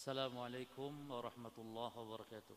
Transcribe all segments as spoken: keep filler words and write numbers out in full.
Assalamualaikum warahmatullahi wabarakatuh.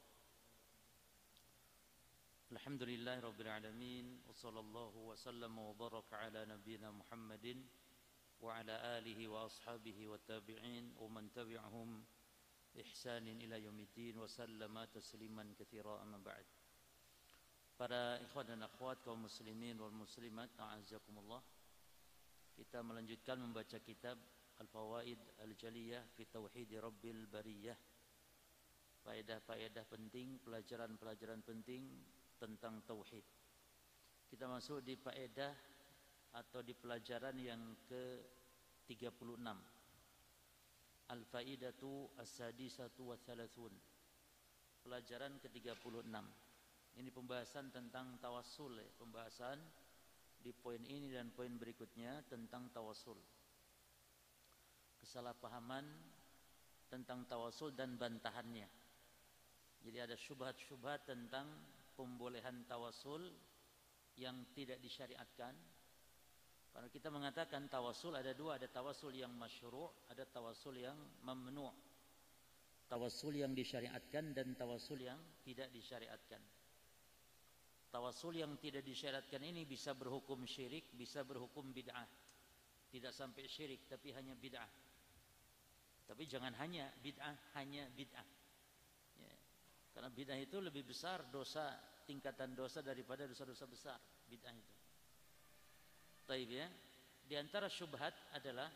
Alhamdulillahirabbil alamin wa sallallahu wa sallama wa baraka ala nabiyyina Muhammadin wa ala alihi wa ashabihi wa tabi'in wa man tabi'ahum ihsanin ila yaumiddin wa sallama tasliman katsira amma ba'd. Para ikhwan dan akhwat kaum muslimin wal muslimat, a'azzakumullah. Kita melanjutkan membaca kitab Al-Fawaid Al-Jaliyah fi Tauhid Rabbil Bariyah. Faedah-faedah penting, pelajaran-pelajaran penting tentang tauhid. Kita masuk di faedah atau di pelajaran yang ke tiga puluh enam. Al-Faidatu As-Sadisatu wa Thalathun. Pelajaran ke tiga puluh enam. Ini pembahasan tentang tawassul, ya. Pembahasan di poin ini dan poin berikutnya tentang tawassul. Kesalahpahaman tentang tawassul dan bantahannya. Jadi ada syubhat-syubhat tentang pembolehan tawassul yang tidak disyariatkan. Karena kita mengatakan tawassul ada dua, ada tawassul yang masyru', ada tawassul yang mamnu'. Tawassul yang disyariatkan dan tawassul yang tidak disyariatkan. Tawassul yang tidak disyariatkan ini bisa berhukum syirik, bisa berhukum bid'ah. Tidak sampai syirik tapi hanya bid'ah. Tapi jangan hanya bid'ah, hanya bid'ah. Ya. Karena bid'ah itu lebih besar dosa, tingkatan dosa daripada dosa-dosa besar. Bid'ah itu. Taib ya. Di antara syubhat adalah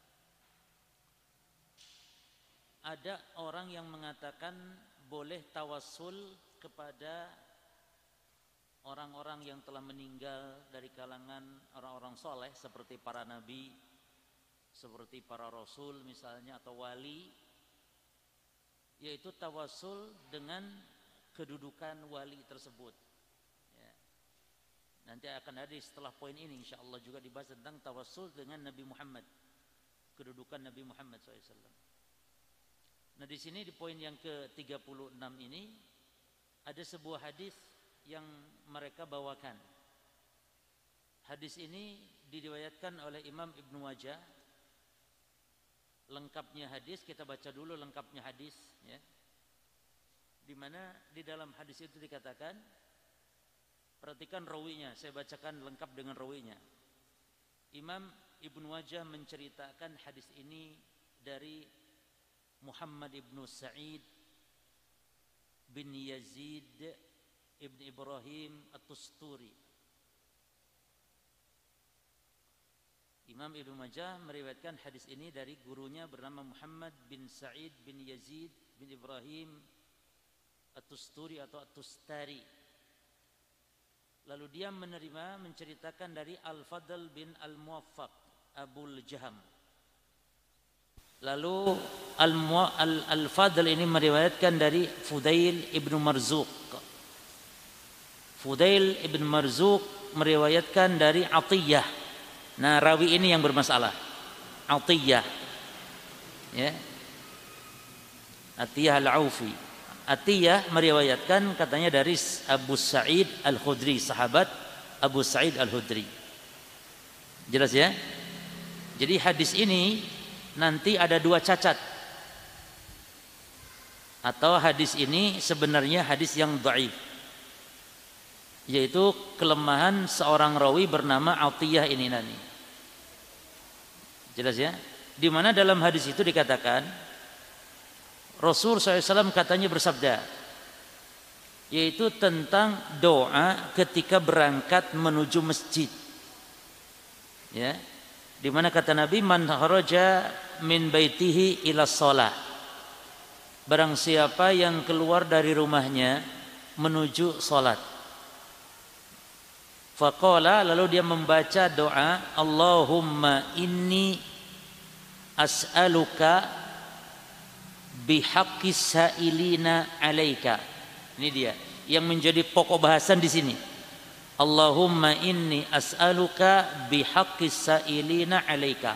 ada orang yang mengatakan boleh tawassul kepada orang-orang yang telah meninggal dari kalangan orang-orang soleh seperti para nabi, seperti para rasul misalnya, atau wali, yaitu tawassul dengan kedudukan wali tersebut. Ya. Nanti akan ada setelah poin ini insyaallah juga dibahas tentang tawassul dengan Nabi Muhammad, kedudukan Nabi Muhammad shallallahu alaihi wasallam. Nah di sini di poin yang ke tiga puluh enam ini ada sebuah hadis yang mereka bawakan. Hadis ini diriwayatkan oleh Imam Ibnu Majah. Lengkapnya hadis kita baca dulu lengkapnya hadis, ya. Di mana di dalam hadis itu dikatakan, perhatikan rawinya, saya bacakan lengkap dengan rawinya. Imam Ibnu Majah menceritakan hadis ini dari Muhammad ibnu Sa'id bin Yazid ibn Ibrahim At-Tusturi. Imam Ibnu Majah meriwayatkan hadis ini dari gurunya bernama Muhammad bin Sa'id bin Yazid bin Ibrahim At-Tusturi atau At-Tustari. Lalu dia menerima menceritakan dari Al-Fadl bin Al-Muwaffaq Abul Jaham. Lalu Al-Fadl ini meriwayatkan dari Fudail ibn Marzuq. Fudail ibn Marzuq meriwayatkan dari Atiyah. Nah, rawi ini yang bermasalah. Atiyah. Ya. Atiyah Al-Aufi. Atiyah meriwayatkan katanya dari Abu Sa'id Al-Khudri, sahabat Abu Sa'id Al-Khudri. Jelas ya? Jadi hadis ini nanti ada dua cacat. Atau hadis ini sebenarnya hadis yang dhaif, yaitu kelemahan seorang rawi bernama Atiyah ini nani. Jelas ya? Di mana dalam hadis itu dikatakan Rasul shallallahu alaihi wasallam katanya bersabda, yaitu tentang doa ketika berangkat menuju masjid. Ya, di mana kata Nabi, man kharaja min baitihi ila shalah. Barang siapa yang keluar dari rumahnya menuju salat. Faqala, lalu dia membaca doa, Allahumma inni as'aluka bihaqqis sa'ilina alaika. Ini dia yang menjadi pokok bahasan di sini. Allahumma inni as'aluka bihaqqis sa'ilina alaika.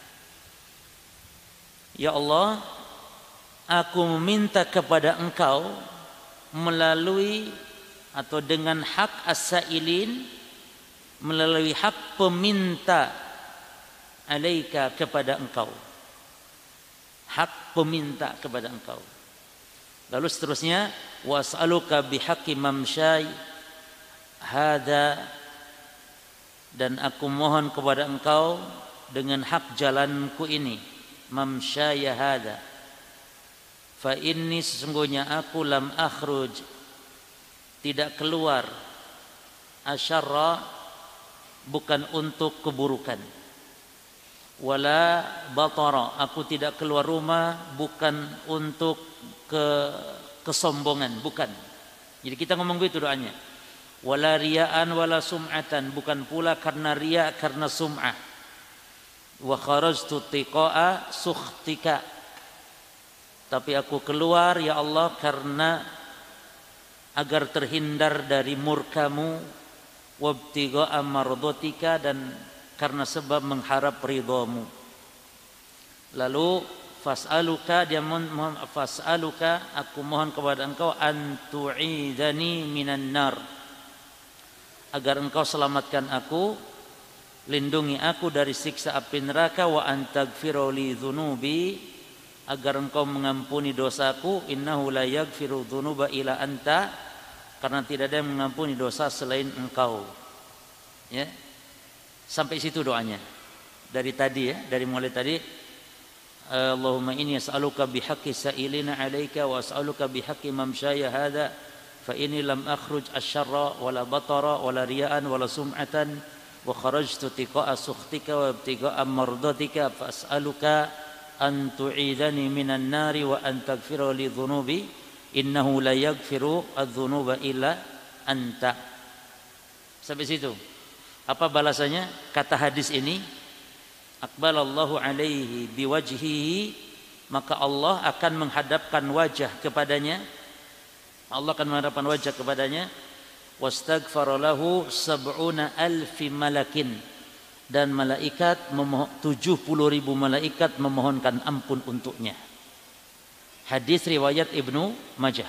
Ya Allah, aku meminta kepada Engkau melalui atau dengan hak as-sa'ilin, melalui hak peminta alaika kepada Engkau. hak peminta kepada engkau. Lalu seterusnya, was'aluka bihaqqi mamsyai hada, dan aku mohon kepada engkau dengan hak jalanku ini, mamsyaya hada. Fa inni, sesungguhnya aku lam akhruj, tidak keluar, asyarra, bukan untuk keburukan, wala batara, aku tidak keluar rumah bukan untuk ke kesombongan, bukan. Jadi kita ngomong begitu doanya. Wala riyaan wala sum'atan, bukan pula karena riya, karena sum'ah. Wa kharajtu tiqa'a sukhtika, tapi aku keluar ya Allah karena agar terhindar dari murkamu, wabtigha'a mardatika, dan karena sebab mengharap ridhamu. Lalu fas'aluka, dia mohon, fas'aluka, aku mohon kepada engkau, antu'idani minan nar, agar engkau selamatkan aku, lindungi aku dari siksa api neraka, wa antaghfira li dzunubi, agar engkau mengampuni dosaku, innahu la yaghfiru dzunuba illa anta, karena tidak ada yang mengampuni dosa selain engkau. Ya, sampai situ doanya. Dari tadi ya, dari mulai tadi, Allahumma inni as'aluka bihaqqi sa'ilina 'alaika wa as'aluka bihaqqi mamsyaya hadza fa inni lam akhruj asyarra wala batara wala riya'an wala sum'atan wa kharajtu tiqa'a sukhtika wa ibtigha'a mardatika fas'aluka an tu'idani minan nari wa an taghfira li dhunubi innahu la yaghfiru adz-dzunuba illa anta. Sampai situ. Apa balasannya? Kata hadis ini, aqbalallahu alaihi biwajhihi, maka Allah akan menghadapkan wajah kepadanya. Allah akan menghadapkan wajah kepadanya. Wastaghfara lahu sab'una alfi malakin, dan malaikat memohon, tujuh puluh ribu malaikat memohonkan ampun untuknya. Hadis riwayat Ibnu Majah.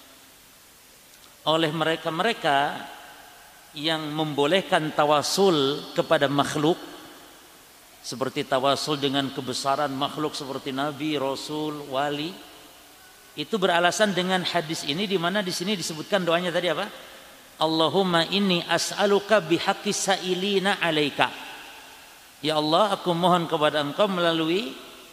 Oleh mereka-mereka yang membolehkan tawasul kepada makhluk, seperti tawasul dengan kebesaran makhluk seperti nabi, rasul, wali, itu beralasan dengan hadis ini, di mana di sini disebutkan doanya tadi apa? Allahumma inni as'aluka bihaqqi sa'ilina 'alaika. Ya Allah, aku mohon kepada engkau melalui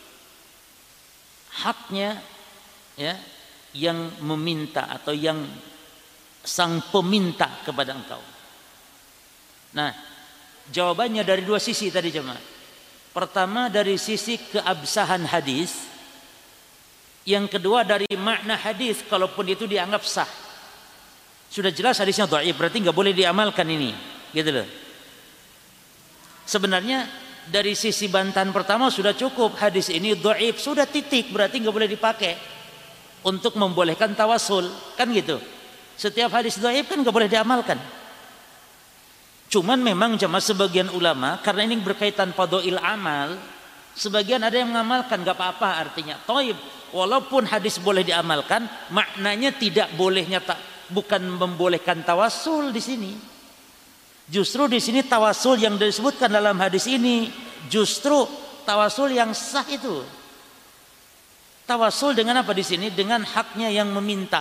haknya, ya, yang meminta atau yang sang peminta kepada engkau. Nah, jawabannya dari dua sisi tadi jemaah. Pertama dari sisi keabsahan hadis, yang kedua dari makna hadis, kalaupun itu dianggap sah. Sudah jelas hadisnya dhaif, berarti nggak boleh diamalkan ini, gitu loh. Sebenarnya dari sisi bantahan pertama sudah cukup, hadis ini dhaif, sudah titik, berarti nggak boleh dipakai untuk membolehkan tawasul, kan gitu. Setiap hadis dhaif kan nggak boleh diamalkan. Cuman memang jemaah sebagian ulama, karena ini berkaitan fadhail amal, sebagian ada yang mengamalkan, nggak apa-apa artinya. Thaib, walaupun hadis boleh diamalkan, maknanya tidak bolehnya, tak, bukan membolehkan tawasul di sini. Justru di sini tawasul yang disebutkan dalam hadis ini justru tawasul yang sah itu. Tawasul dengan apa di sini? Dengan haknya yang meminta.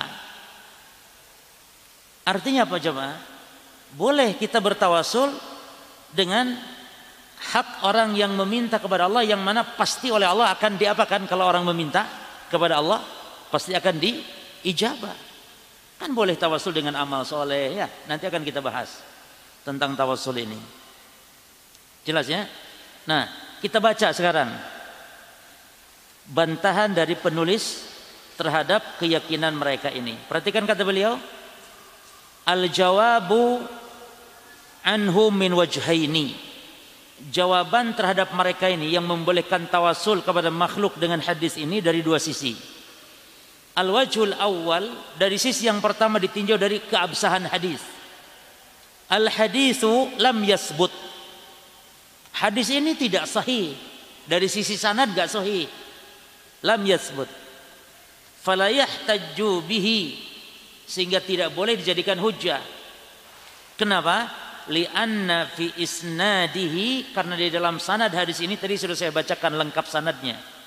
Artinya apa jemaah? Boleh kita bertawasul dengan hak orang yang meminta kepada Allah, yang mana pasti oleh Allah akan diapakan. Kalau orang meminta kepada Allah pasti akan diijabah. Kan boleh tawasul dengan amal soleh, ya. Nanti akan kita bahas tentang tawasul ini. Jelas ya? Nah, kita baca sekarang bantahan dari penulis terhadap keyakinan mereka ini. Perhatikan kata beliau, al-jawabu anhum min wajhaini. Jawaban terhadap mereka ini yang membolehkan tawasul kepada makhluk dengan hadis ini dari dua sisi. Al-wajhul awal, dari sisi yang pertama ditinjau dari keabsahan hadis. Al-haditsu lam yasbut. Hadis ini tidak sahih. Dari sisi sanad enggak sahih. Lam yasbut. Fala yahtajju bihi, sehingga tidak boleh dijadikan hujjah. Kenapa? Li'anna fi isnadihi, karena di dalam sanad hadis ini tadi sudah saya bacakan lengkap sanadnya.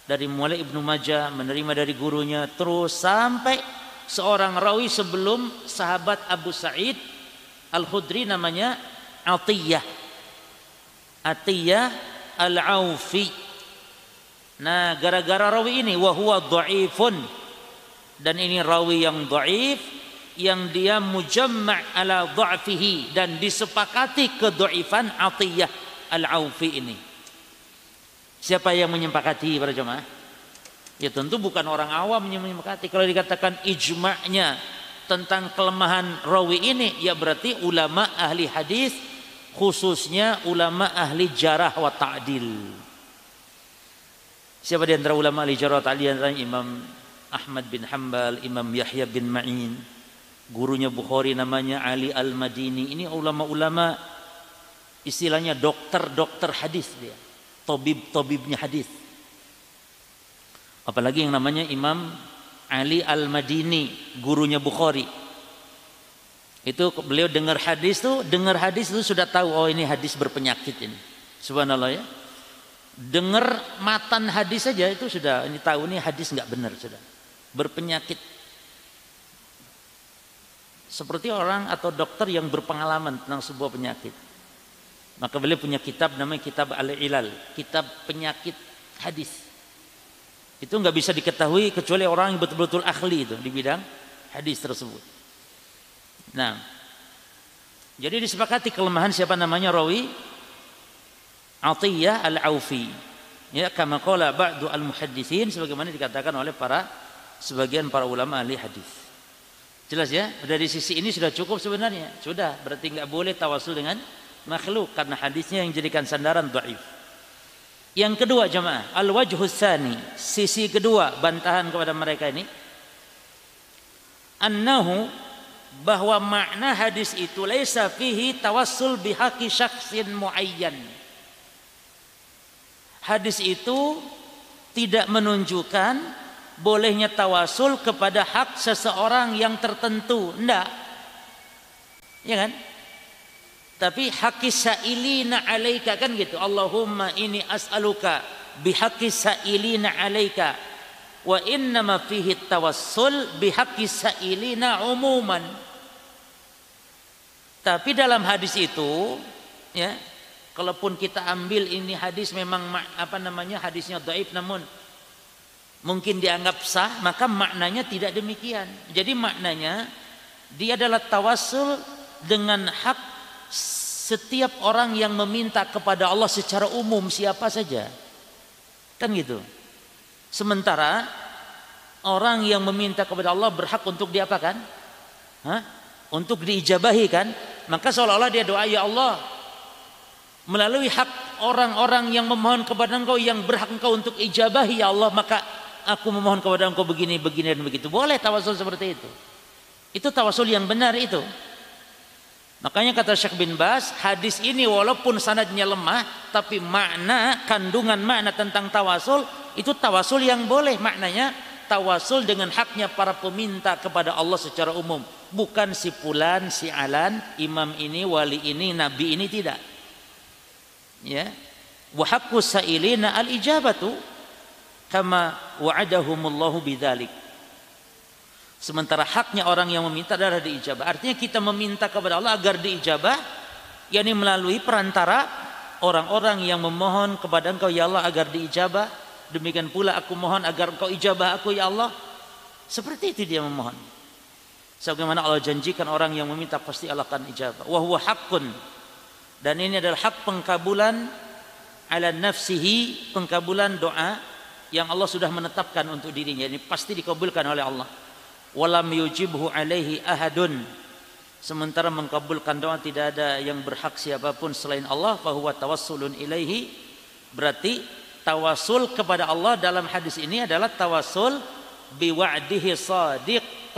dari mulai Ibnu Majah menerima dari gurunya terus sampai seorang rawi sebelum sahabat Abu Sa'id Al-Khudri namanya Atiyah Atiyah Al-Aufi. Nah, gara-gara rawi ini wa huwa dhaifun, dan ini rawi yang dhaif yang dia mujamma' ala dha'fihi, dan disepakati kedhaifan Atiyah Al-Aufi ini. Siapa yang menyepakati para jemaah? Ya tentu bukan orang awam yang menyepakati. Kalau dikatakan ijma'nya tentang kelemahan rawi ini, ya berarti ulama ahli hadis, khususnya ulama ahli jarah wa ta'dil. Siapa di antara ulama ahli jarah wa ta'dil? Antara Imam Ahmad bin Hanbal, Imam Yahya bin Ma'in, gurunya Bukhari namanya Ali Al-Madini. Ini ulama-ulama istilahnya dokter-dokter hadis dia. Tabib-tabibnya hadis. Apalagi yang namanya Imam Ali Al-Madini, gurunya Bukhari. Itu beliau dengar hadis tuh, dengar hadis itu sudah tahu, oh ini hadis berpenyakit ini. Subhanallah ya. Dengar matan hadis saja itu sudah ini tahu ini hadis enggak benar sudah. Berpenyakit. Seperti orang atau dokter yang berpengalaman tentang sebuah penyakit. Maka beliau punya kitab namanya Kitab Al-Ilal, kitab penyakit hadis. Itu nggak bisa diketahui kecuali orang yang betul-betul ahli itu di bidang hadis tersebut. Nah, jadi disepakati kelemahan siapa namanya rawi Atiyah Al-Aufi. Ya, kama qala ba'du al-muhadditsin, sebagaimana dikatakan oleh para sebagian para ulama ahli hadis. Jelas ya? Dari sisi ini sudah cukup sebenarnya. Sudah, berarti nggak boleh tawasul dengan makhluk karena hadisnya yang jadikan sandaran dhaif. Yang kedua jemaah, al-wajhus tsani, sisi kedua bantahan kepada mereka ini, annahu, bahwa makna hadis itu laisa fihi tawassul bihaqi syakhsin muayyan. Hadis itu tidak menunjukkan bolehnya tawasul kepada hak seseorang yang tertentu, enggak. Ya kan? Tapi haqqis sa'ilina 'alaika kan gitu. Allahumma ini as'aluka bihaqqis sa'ilina 'alaika wa innama fihi tawassul bihaqqis sa'ilina umuman. Tapi dalam hadis itu ya, kalaupun kita ambil ini hadis memang apa namanya hadisnya dhaif namun mungkin dianggap sah, maka maknanya tidak demikian. Jadi maknanya dia adalah tawassul dengan hak setiap orang yang meminta kepada Allah secara umum, siapa saja, kan gitu. Sementara orang yang meminta kepada Allah berhak untuk diapakan? Hah? Untuk diijabahi kan? Maka seolah-olah dia doa, ya Allah, melalui hak orang-orang yang memohon kepada Engkau yang berhak Engkau untuk ijabahi, ya Allah, maka aku memohon kepada Engkau begini, begini dan begitu. Boleh tawasul seperti itu. Itu tawasul yang benar itu. Makanya kata Syekh bin Baz, hadis ini walaupun sanadnya lemah, tapi makna, kandungan makna tentang tawasul itu tawasul yang boleh. Maknanya tawasul dengan haknya para peminta kepada Allah secara umum, bukan si fulan, si alan, imam ini, wali ini, nabi ini, tidak. Ya, wa haqqus sa'ilina al-ijabatu kama wa'adahumullahu bidzalik. Sementara haknya orang yang meminta adalah diijabah. Artinya kita meminta kepada Allah agar diijabah, yakni melalui perantara orang-orang yang memohon kepada Engkau, ya Allah, agar diijabah. Demikian pula aku mohon agar Engkau ijabah aku, ya Allah. Seperti itu dia memohon. Sebagaimana Allah janjikan orang yang meminta pasti Allah akan ijabah. Wa huwa haqqun. Dan ini adalah hak pengkabulan ala nafsihi, pengkabulan doa yang Allah sudah menetapkan untuk dirinya. Ini pasti dikabulkan oleh Allah. Walam yujibhu alaihi ahadun, sementara mengkabulkan doa tidak ada yang berhak siapapun selain Allah. Fahuwa tawassulun ilaihi, berarti tawasul kepada Allah dalam hadis ini adalah tawasul biwa'dihi sadiq,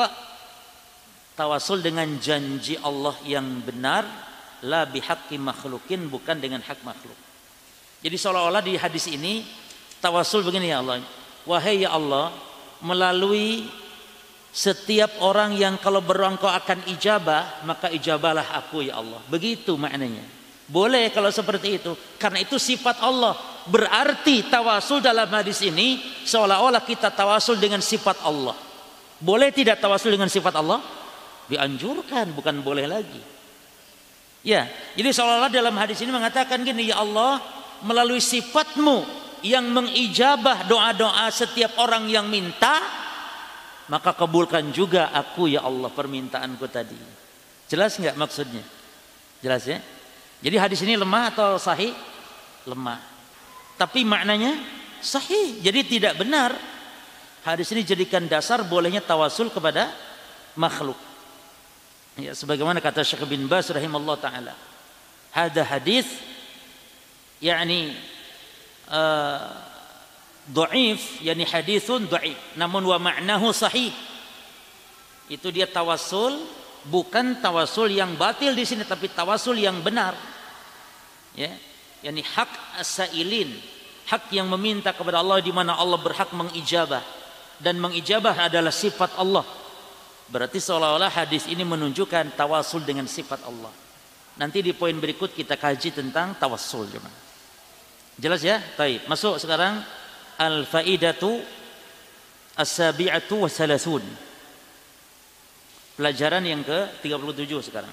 tawasul dengan janji Allah yang benar, la bihaqqi makhlukin, bukan dengan hak makhluk. Jadi seolah-olah di hadis ini tawasul begini, ya Allah, wahai ya Allah, melalui setiap orang yang kalau berdoa Engkau akan ijabah, maka ijabahlah aku, ya Allah. Begitu maknanya. Boleh kalau seperti itu, karena itu sifat Allah. Berarti tawasul dalam hadis ini seolah-olah kita tawasul dengan sifat Allah. Boleh tidak tawasul dengan sifat Allah? Dianjurkan, bukan boleh lagi. Ya, jadi seolah-olah dalam hadis ini mengatakan gini, ya Allah, melalui sifatmu yang mengijabah doa-doa setiap orang yang minta, maka kabulkan juga aku ya Allah permintaanku tadi. Jelas nggak maksudnya? Jelas ya? Jadi hadis ini lemah atau sahih? Lemah. Tapi maknanya sahih. Jadi tidak benar. Hadis ini jadikan dasar bolehnya tawasul kepada makhluk. Ya, sebagaimana kata Syekh bin Baz rahimahullah taala. Hada hadis yakni uh, dhaif, yakni haditsun dhaif, namun wa ma'nahu sahih. Itu dia tawasul, bukan tawasul yang batil di sini, tapi tawasul yang benar. Ya, yakni hak as-sailin, hak yang meminta kepada Allah di mana Allah berhak mengijabah, dan mengijabah adalah sifat Allah. Berarti seolah-olah hadis ini menunjukkan tawasul dengan sifat Allah. Nanti di poin berikut kita kaji tentang tawasul. Jelas ya? Baik, masuk sekarang al-faidatu as-sabi'atu wa salasun. Pelajaran yang ke tiga puluh tujuh sekarang.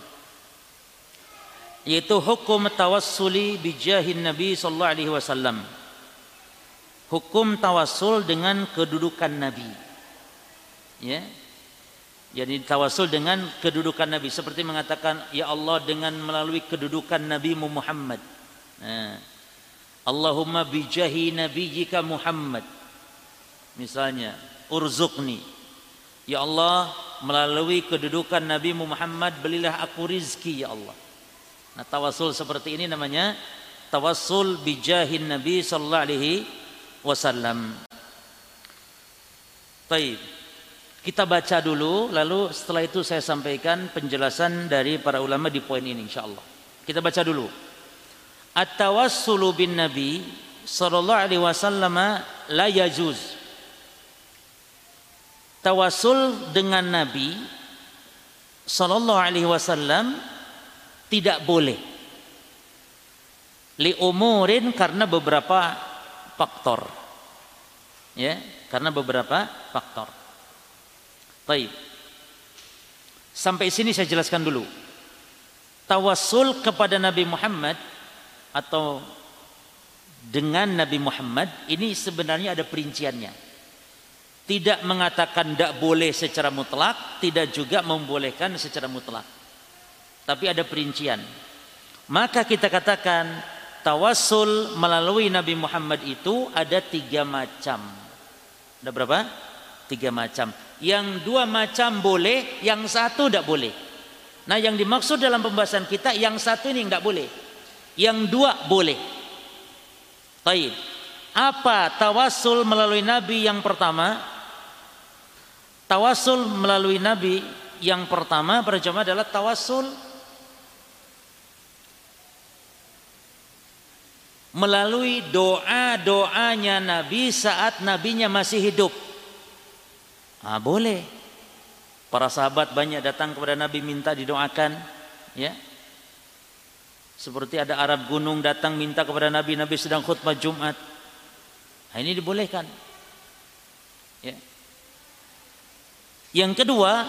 Yaitu hukum tawassuli bijahin Nabi sallallahu alaihi wasallam. Hukum tawassul dengan kedudukan Nabi. Ya. Jadi tawasul dengan kedudukan Nabi, seperti mengatakan ya Allah dengan melalui kedudukan Nabi Muhammad. Nah, Allahumma bijahi nabiyyika Muhammad. Misalnya, urzuqni. Ya Allah, melalui kedudukan Nabi Muhammad berilah aku rizki ya Allah. Nah, tawasul seperti ini namanya tawasul bijahin Nabi sallallahu alaihi wasallam. Baik. Kita baca dulu, lalu setelah itu saya sampaikan penjelasan dari para ulama di poin ini insyaallah. Kita baca dulu. At-tawassulu bin Nabi sallallahu alaihi wasallam la yajuz. Tawassul dengan Nabi sallallahu alaihi wasallam tidak boleh. Li umurin, karena beberapa faktor. Ya, karena beberapa faktor. Baik. Sampai sini saya jelaskan dulu. Tawassul kepada Nabi Muhammad atau dengan Nabi Muhammad ini sebenarnya ada perinciannya. Tidak mengatakan tidak boleh secara mutlak, tidak juga membolehkan secara mutlak. Tapi ada perincian. Maka kita katakan tawassul melalui Nabi Muhammad itu ada tiga macam. Ada berapa? Tiga macam. Yang dua macam boleh, yang satu tidak boleh. Nah, yang dimaksud dalam pembahasan kita yang satu ini tidak boleh, yang dua boleh. Baik. Apa tawassul melalui Nabi yang pertama? Tawassul melalui Nabi yang pertama berjamaah adalah tawassul melalui doa-doanya Nabi saat Nabinya masih hidup. Ah, boleh. Para sahabat banyak datang kepada Nabi minta didoakan, ya. Seperti ada Arab gunung datang minta kepada Nabi, Nabi sedang khutbah Jumat. Nah, ini dibolehkan. Ya. Yang kedua,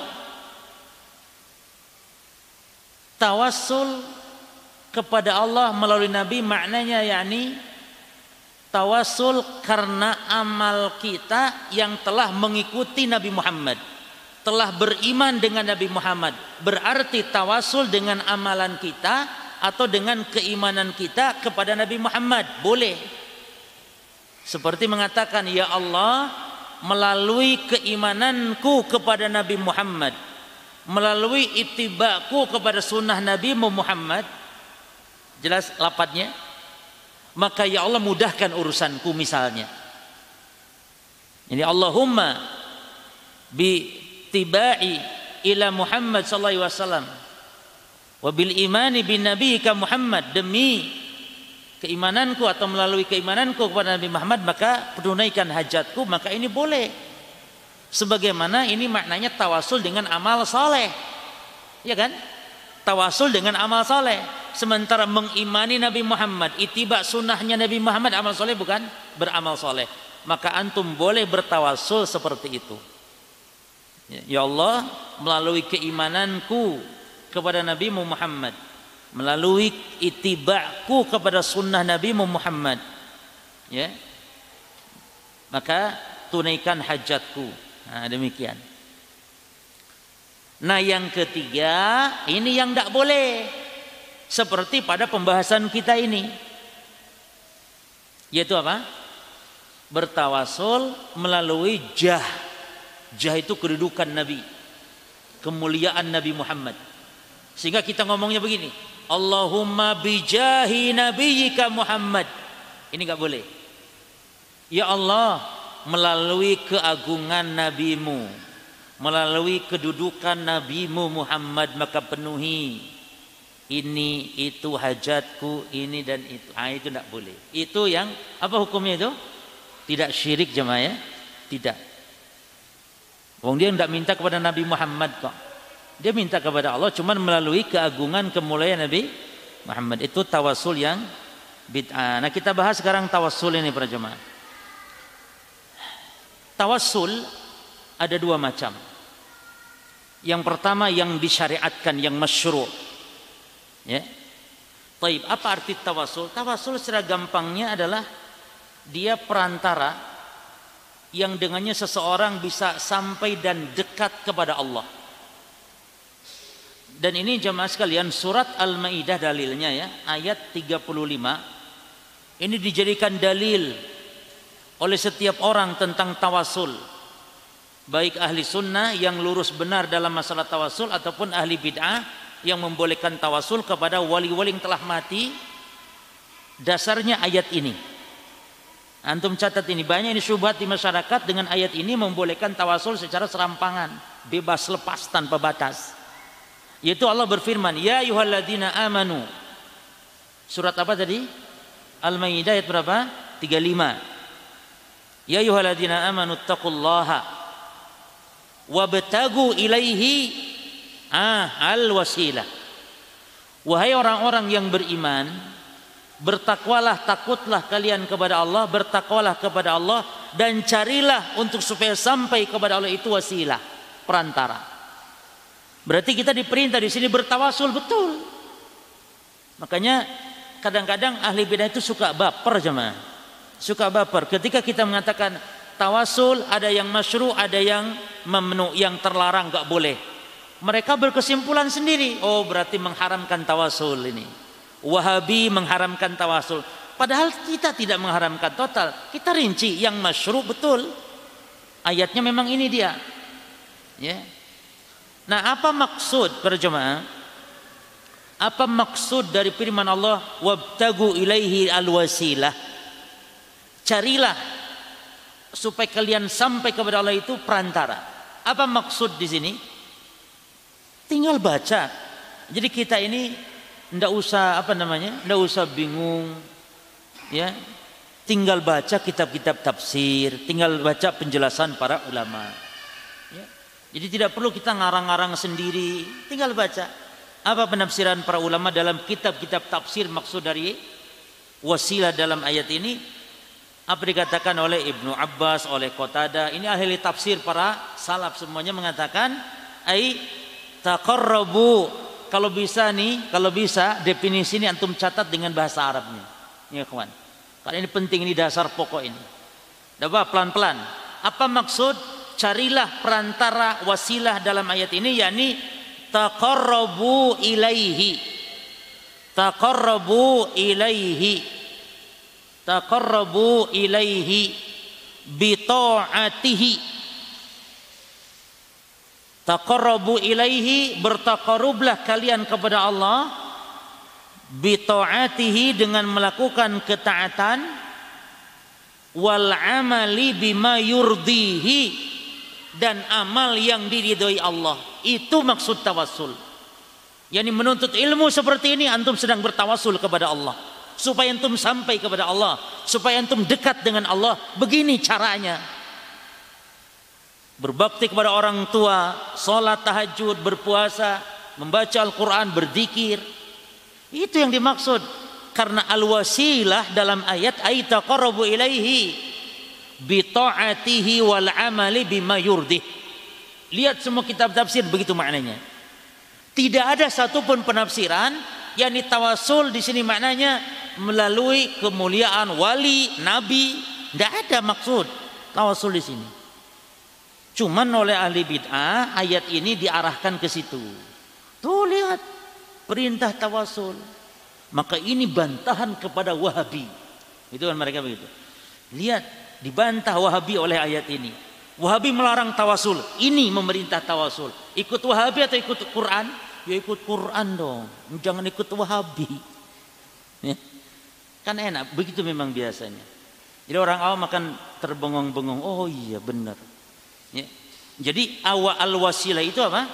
tawassul kepada Allah melalui Nabi maknanya yakni tawassul karena amal kita yang telah mengikuti Nabi Muhammad, telah beriman dengan Nabi Muhammad. Berarti tawassul dengan amalan kita atau dengan keimanan kita kepada Nabi Muhammad boleh. Seperti mengatakan ya Allah, melalui keimananku kepada Nabi Muhammad, melalui ittibaku kepada sunnah Nabi Muhammad, jelas lafadznya, maka ya Allah mudahkan urusanku misalnya. Ini Allahumma bi tibai ila Muhammad sallallahu alaihi wasallam wa bil imani bin nabiyika Muhammad, demi keimananku atau melalui keimananku kepada Nabi Muhammad maka tunaikan hajatku, maka ini boleh. Sebagaimana ini maknanya tawasul dengan amal soleh, ya kan? Tawasul dengan amal soleh. Sementara mengimani Nabi Muhammad, ittiba sunnahnya Nabi Muhammad, amal soleh bukan? Beramal soleh. Maka antum boleh bertawasul seperti itu. Ya Allah, melalui keimananku kepada Nabi Muhammad, melalui itiba'ku kepada sunnah Nabi Muhammad, ya, maka tunaikan hajatku. Nah, demikian. Nah, yang ketiga, ini yang tidak boleh, seperti pada pembahasan kita ini, yaitu apa? Bertawasul melalui jah. Jah itu kedudukan Nabi, kemuliaan Nabi Muhammad. Sehingga kita ngomongnya begini, Allahumma bijahi nabiyyika Muhammad. Ini enggak boleh. Ya Allah, melalui keagungan nabimu, melalui kedudukan nabimu Muhammad, maka penuhi ini itu hajatku, ini dan itu. Ah, itu enggak boleh. Itu yang apa hukumnya itu? Tidak syirik jemaah ya? Tidak. Wong dia tidak minta kepada Nabi Muhammad kok. Dia minta kepada Allah cuman melalui keagungan kemuliaan Nabi Muhammad. Itu tawasul yang bid'ah. Nah, kita bahas sekarang tawasul ini para jemaah. Tawasul ada dua macam. Yang pertama yang disyariatkan, yang masyru'. Ya. Taib, apa arti tawasul? Tawasul secara gampangnya adalah dia perantara yang dengannya seseorang bisa sampai dan dekat kepada Allah. Dan ini jemaah sekalian, surat Al-Maidah dalilnya ya, ayat tiga puluh lima. Ini dijadikan dalil oleh setiap orang tentang tawasul, baik ahli sunnah yang lurus benar dalam masalah tawasul ataupun ahli bid'ah yang membolehkan tawasul kepada wali-wali yang telah mati. Dasarnya ayat ini. Antum catat ini, banyak ini syubhat di masyarakat dengan ayat ini membolehkan tawasul secara serampangan, bebas lepas tanpa batas. Yaitu Allah berfirman, ya ayyuhalladzina amanu. Surat apa tadi? Al-Maidah ayat berapa? tiga puluh lima. Ya ayyuhalladzina amanu taqullaha wabtagu ilaihi ah al-wasilah. Wahai orang-orang yang beriman, bertakwalah, takutlah kalian kepada Allah, bertakwalah kepada Allah dan carilah untuk supaya sampai kepada Allah itu wasilah, perantara. Berarti kita diperintah di sini bertawasul, betul. Makanya kadang-kadang ahli bidah itu suka baper jemaah. Suka baper ketika kita mengatakan tawasul ada yang masyru', ada yang mamnu, yang terlarang, enggak boleh. Mereka berkesimpulan sendiri, oh berarti mengharamkan tawasul ini. Wahabi mengharamkan tawasul, padahal kita tidak mengharamkan total. Kita rinci yang masyru' betul. Ayatnya memang ini dia. Ya. Nah, apa maksud para jemaah? Apa maksud dari firman Allah wabtagu ilaihi alwasilah? Carilah supaya kalian sampai kepada Allah itu perantara. Apa maksud di sini? Tinggal baca. Jadi kita ini ndak usah apa namanya, ndak usah bingung, ya. Tinggal baca kitab-kitab tafsir, tinggal baca penjelasan para ulama. Ya. Jadi tidak perlu kita ngarang-ngarang sendiri, tinggal baca apa penafsiran para ulama dalam kitab-kitab tafsir maksud dari wasilah dalam ayat ini. Apa dikatakan oleh Ibnu Abbas, oleh Qatadah, ini ahli tafsir para salaf semuanya mengatakan, ai taqarrabu. Kalau bisa nih, kalau bisa definisi ini antum catat dengan bahasa Arabnya. Ya kawan. Karena ini penting, ini dasar pokok ini. Dapat pelan-pelan. Apa maksud carilah perantara wasilah dalam ayat ini, yakni taqarrabu ilaihi. Taqarrabu ilaihi. Taqarrabu ilaihi bi ta'atihi. Taqarrabu ilaihi, bertaqarrublah kalian kepada Allah bi ta'atihi, dengan melakukan ketaatan, wal amali bima yurdihi, dan amal yang diridhoi Allah. Itu maksud tawassul. Yani menuntut ilmu seperti ini antum sedang bertawasul kepada Allah supaya antum sampai kepada Allah, supaya antum dekat dengan Allah. Begini caranya. Berbakti kepada orang tua, sholat tahajud, berpuasa, membaca Al-Quran, berzikir. Itu yang dimaksud. Karena al-wasilah dalam ayat ay taqarrabu ilaihi bi ta'atihi wal amali bima yurdih. Lihat semua kitab tafsir begitu maknanya. Tidak ada satupun penafsiran yakni tawasul di sini maknanya melalui kemuliaan wali, nabi. Tidak ada maksud tawasul di sini. Cuman oleh ahli bid'ah ayat ini diarahkan ke situ. Tuh lihat perintah tawasul. Maka ini bantahan kepada Wahabi. Itu kan mereka begitu. Lihat dibantah Wahabi oleh ayat ini. Wahabi melarang tawasul. Ini memerintah tawasul. Ikut Wahabi atau ikut Quran? Ya ikut Quran dong. Jangan ikut Wahabi. Ya. Kan enak. Begitu memang biasanya. Jadi orang awam akan terbengong-bengong. Oh iya benar. Ya. Jadi awal al-wasilah itu apa?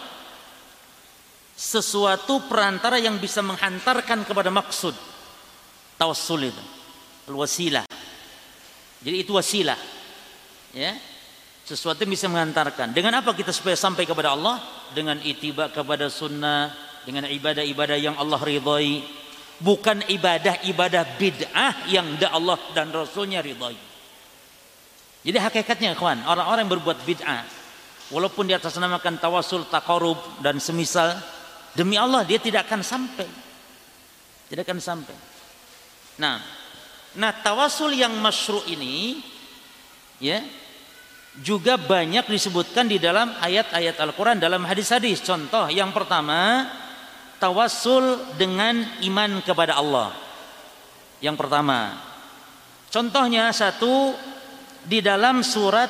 Sesuatu perantara yang bisa menghantarkan kepada maksud. Tawassul itu al-wasilah. Jadi itu wasilah. Ya. Sesuatu yang bisa menghantarkan. Dengan apa kita supaya sampai kepada Allah? Dengan ittiba kepada sunnah, dengan ibadah-ibadah yang Allah ridhai, bukan ibadah-ibadah bid'ah yang tidak Allah dan Rasulnya ridhai. Jadi hakikatnya kawan, orang-orang yang berbuat bid'ah walaupun di atas namakan tawasul, taqarrub dan semisal, demi Allah dia tidak akan sampai. Tidak akan sampai. Nah, nah tawasul yang masyru' ini ya juga banyak disebutkan di dalam ayat-ayat Al-Quran, dalam hadis-hadis. Contoh yang pertama, tawassul dengan iman kepada Allah. Yang pertama, contohnya satu di dalam surat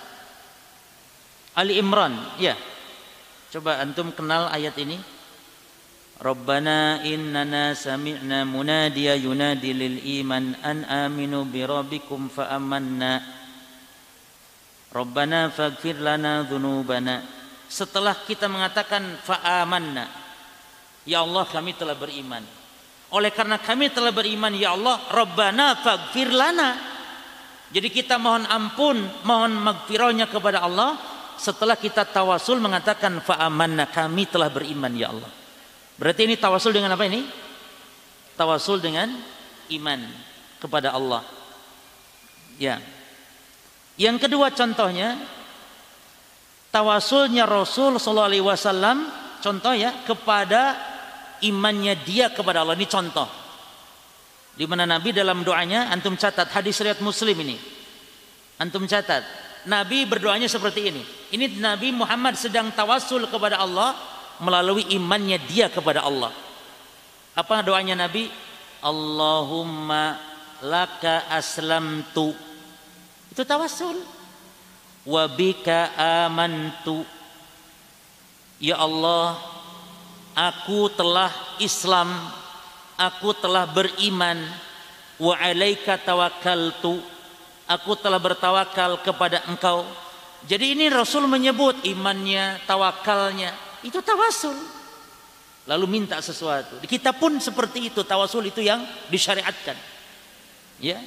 Ali Imran. Ya, coba antum kenal ayat ini. Rabbana innana sami'na munadiya yunadi lil iman an aminu bi rabbikum fa amanna. Rabbana faghfir lana dzunubana. Setelah kita mengatakan fa'amanna, ya Allah kami telah beriman. Oleh karena kami telah beriman ya Allah, Rabbana faghfir lana. Jadi kita mohon ampun, mohon magfirahnya kepada Allah setelah kita tawasul mengatakan fa'amanna, kami telah beriman ya Allah. Berarti ini tawasul dengan apa ini? Tawasul dengan iman kepada Allah. Ya. Yang kedua contohnya tawasulnya Rasul sallallahu alaihi wasallam, contoh ya, kepada imannya dia kepada Allah. Ini contoh di mana Nabi dalam doanya, antum catat hadis riwayat Muslim ini. Antum catat, Nabi berdoanya seperti ini. Ini Nabi Muhammad sedang tawasul kepada Allah melalui imannya dia kepada Allah. Apa doanya Nabi? Allahumma laka aslamtu. Itu tawassul. Wa bika amantu. Ya Allah, aku telah Islam, aku telah beriman. Wa alaika tawakkaltu. Aku telah bertawakal kepada Engkau. Jadi ini Rasul menyebut imannya, tawakalnya. Itu tawassul. Lalu minta sesuatu. Kita pun seperti itu, tawassul itu yang disyariatkan. Ya.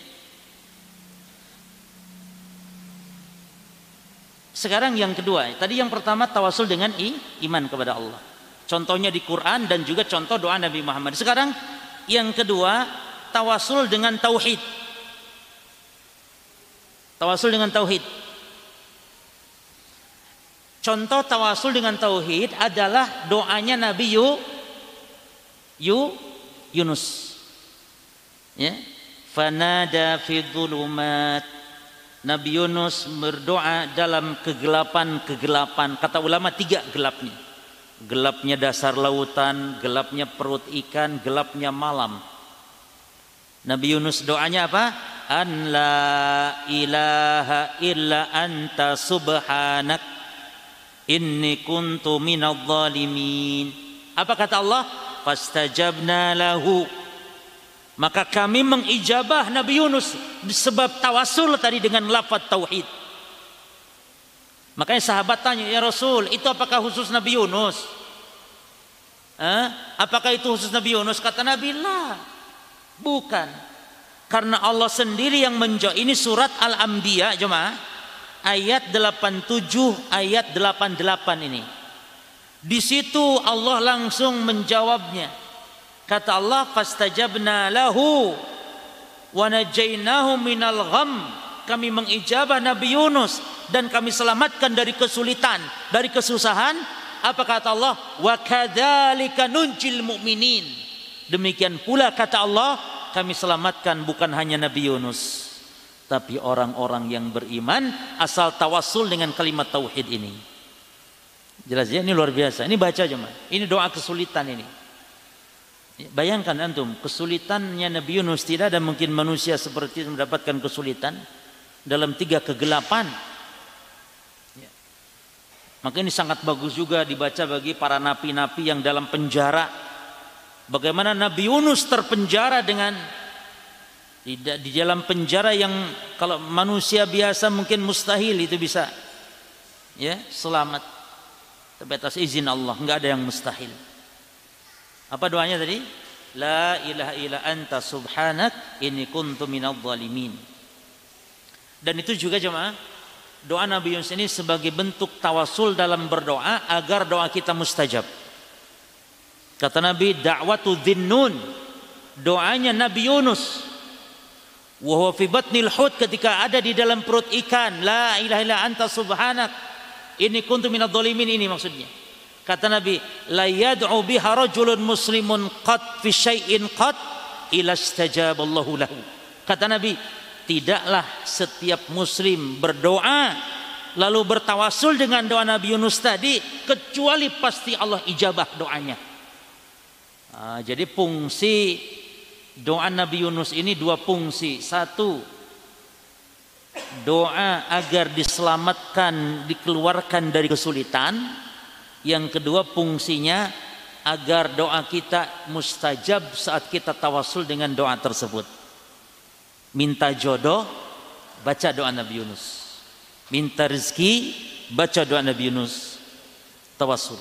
Sekarang yang kedua, tadi yang pertama tawasul dengan i, iman kepada Allah. Contohnya di Quran dan juga contoh doa Nabi Muhammad. Sekarang yang kedua, tawasul dengan tauhid. Tawasul dengan tauhid. Contoh tawasul dengan tauhid adalah doanya Nabi Yu, Yu Yunus. Ya. Fanada fi dhulumat. Nabi Yunus berdoa dalam kegelapan-kegelapan. Kata ulama tiga gelapnya. Gelapnya dasar lautan, gelapnya perut ikan, gelapnya malam. Nabi Yunus doanya apa? An la ilaha illa anta subhanak inni kuntu minadh dhalimin. Apa kata Allah? Fastajabna lahu. Maka kami mengijabah Nabi Yunus sebab tawasul tadi dengan lafaz tauhid. Makanya sahabat tanya, ya Rasul, itu apakah khusus Nabi Yunus? Eh? Apakah itu khusus Nabi Yunus? Kata Nabi, lah, bukan. Karena Allah sendiri yang menjawab. Ini surat Al-Anbiya, jemaah, ayat delapan puluh tujuh, ayat delapan puluh delapan ini. Di situ Allah langsung menjawabnya. Kata Allah, fastajabna lahu wa najainahu minal gham. Kami mengijabah Nabi Yunus dan kami selamatkan dari kesulitan, dari kesusahan. Apa kata Allah? Wa kadzalika nunjil mu'minin. Demikian pula kata Allah, kami selamatkan bukan hanya Nabi Yunus, tapi orang-orang yang beriman asal tawassul dengan kalimat tauhid ini. Jelas ya, ini luar biasa. Ini baca aja, Mas. Ini doa kesulitan ini. Bayangkan antum, kesulitannya Nabi Yunus, tidak ada mungkin manusia seperti itu mendapatkan kesulitan dalam tiga kegelapan. Ya. Maka ini sangat bagus juga dibaca bagi para napi-napi yang dalam penjara. Bagaimana Nabi Yunus terpenjara dengan tidak di dalam penjara yang kalau manusia biasa mungkin mustahil itu bisa ya selamat, tapi atas izin Allah, nggak ada yang mustahil. Apa doanya tadi? La ilaha illa anta subhanak inni kuntu minadh dhalimin. Dan itu juga jemaah, doa Nabi Yunus ini sebagai bentuk tawasul dalam berdoa agar doa kita mustajab. Kata Nabi, da'watu dhinnun, doanya Nabi Yunus, wa huwa fi batnil hut, ketika ada di dalam perut ikan, la ilaha illa anta subhanak inni kuntu minadh dhalimin, ini maksudnya. Kata Nabi, la yad'u biha rajulun muslimun qad fi syai'in qad ila istajaballahu lahu. Kata Nabi, tidaklah setiap muslim berdoa lalu bertawasul dengan doa Nabi Yunus tadi kecuali pasti Allah ijabah doanya. Nah, jadi fungsi doa Nabi Yunus ini dua fungsi. Satu, doa agar diselamatkan, dikeluarkan dari kesulitan. Yang kedua, fungsinya agar doa kita mustajab saat kita tawasul dengan doa tersebut. Minta jodoh, baca doa Nabi Yunus. Minta rezeki, baca doa Nabi Yunus. Tawasul.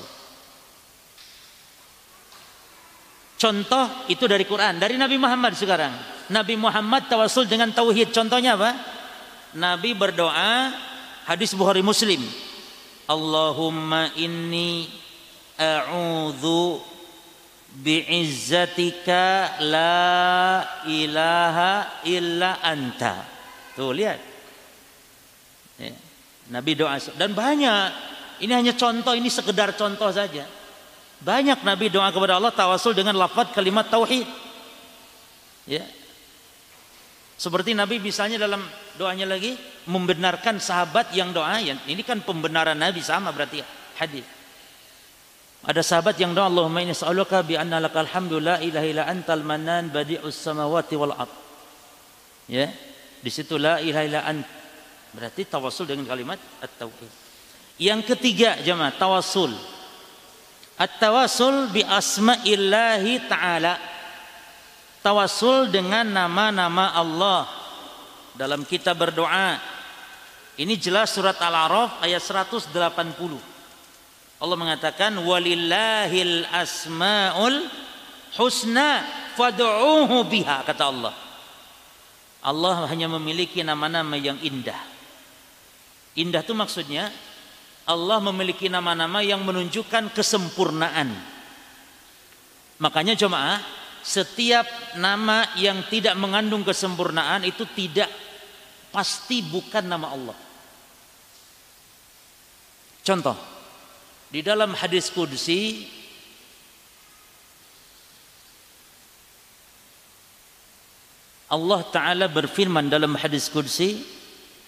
Contoh itu dari Quran, dari Nabi Muhammad sekarang. Nabi Muhammad tawasul dengan tauhid. Contohnya apa? Nabi berdoa, hadis Bukhari Muslim. Allahumma inni a'udzu bi'izzatika la ilaha illa anta. Tuh lihat. Ya. Nabi doa, dan banyak. Ini hanya contoh, ini sekedar contoh saja. Banyak Nabi doa kepada Allah tawasul dengan lafaz kalimat tauhid. Ya. Seperti Nabi misalnya dalam doanya lagi membenarkan sahabat yang doa, ya, ini kan pembenaran Nabi sama berarti hadis. Ada sahabat yang doa, Allahumma inni as'aluka bi anna lakal hamdu la ilaha illa antal mannan badi'us samawati wal ard. Ya. Di situ la ilaha illa ant. Berarti tawasul dengan kalimat at-tauhid. Yang ketiga jemaah, tawasul. At-tawassul bi asma'illahi ta'ala. Tawasul dengan nama-nama Allah dalam kita berdoa. Ini jelas surat Al-A'raf ayat seratus delapan puluh. Allah mengatakan walillahil asmaul husna fad'uuhu biha, kata Allah. Allah hanya memiliki nama-nama yang indah. Indah itu maksudnya Allah memiliki nama-nama yang menunjukkan kesempurnaan. Makanya jemaah, setiap nama yang tidak mengandung kesempurnaan itu tidak pasti bukan nama Allah. Contoh, di dalam hadis qudsi Allah Ta'ala berfirman dalam hadis qudsi,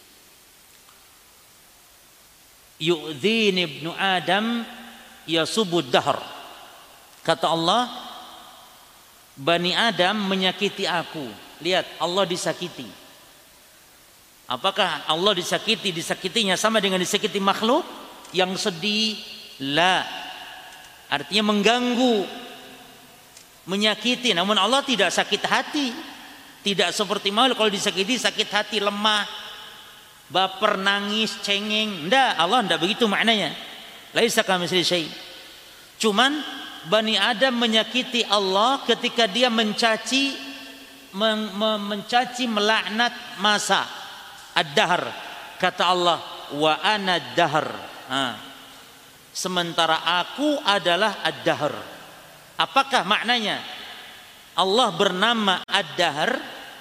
yu'dhini ibnu Adam yasubud dahr. Kata Allah, Bani Adam menyakiti aku. Lihat, Allah disakiti. Apakah Allah disakiti, disakitinya sama dengan disakiti makhluk yang sedih? La. Artinya mengganggu, menyakiti. Namun Allah tidak sakit hati. Tidak seperti makhluk, kalau disakiti sakit hati, lemah, baper, nangis, cengeng. Enggak, Allah enggak begitu maknanya. Laisa kamitslihi syai'. Cuman Bani Adam menyakiti Allah ketika dia mencaci men, men, mencaci melaknat masa ad-dahr. Kata Allah, wa ana ad-dahr. Nah, sementara aku adalah ad-dahr. Apakah maknanya? Allah bernama Ad-Dahr,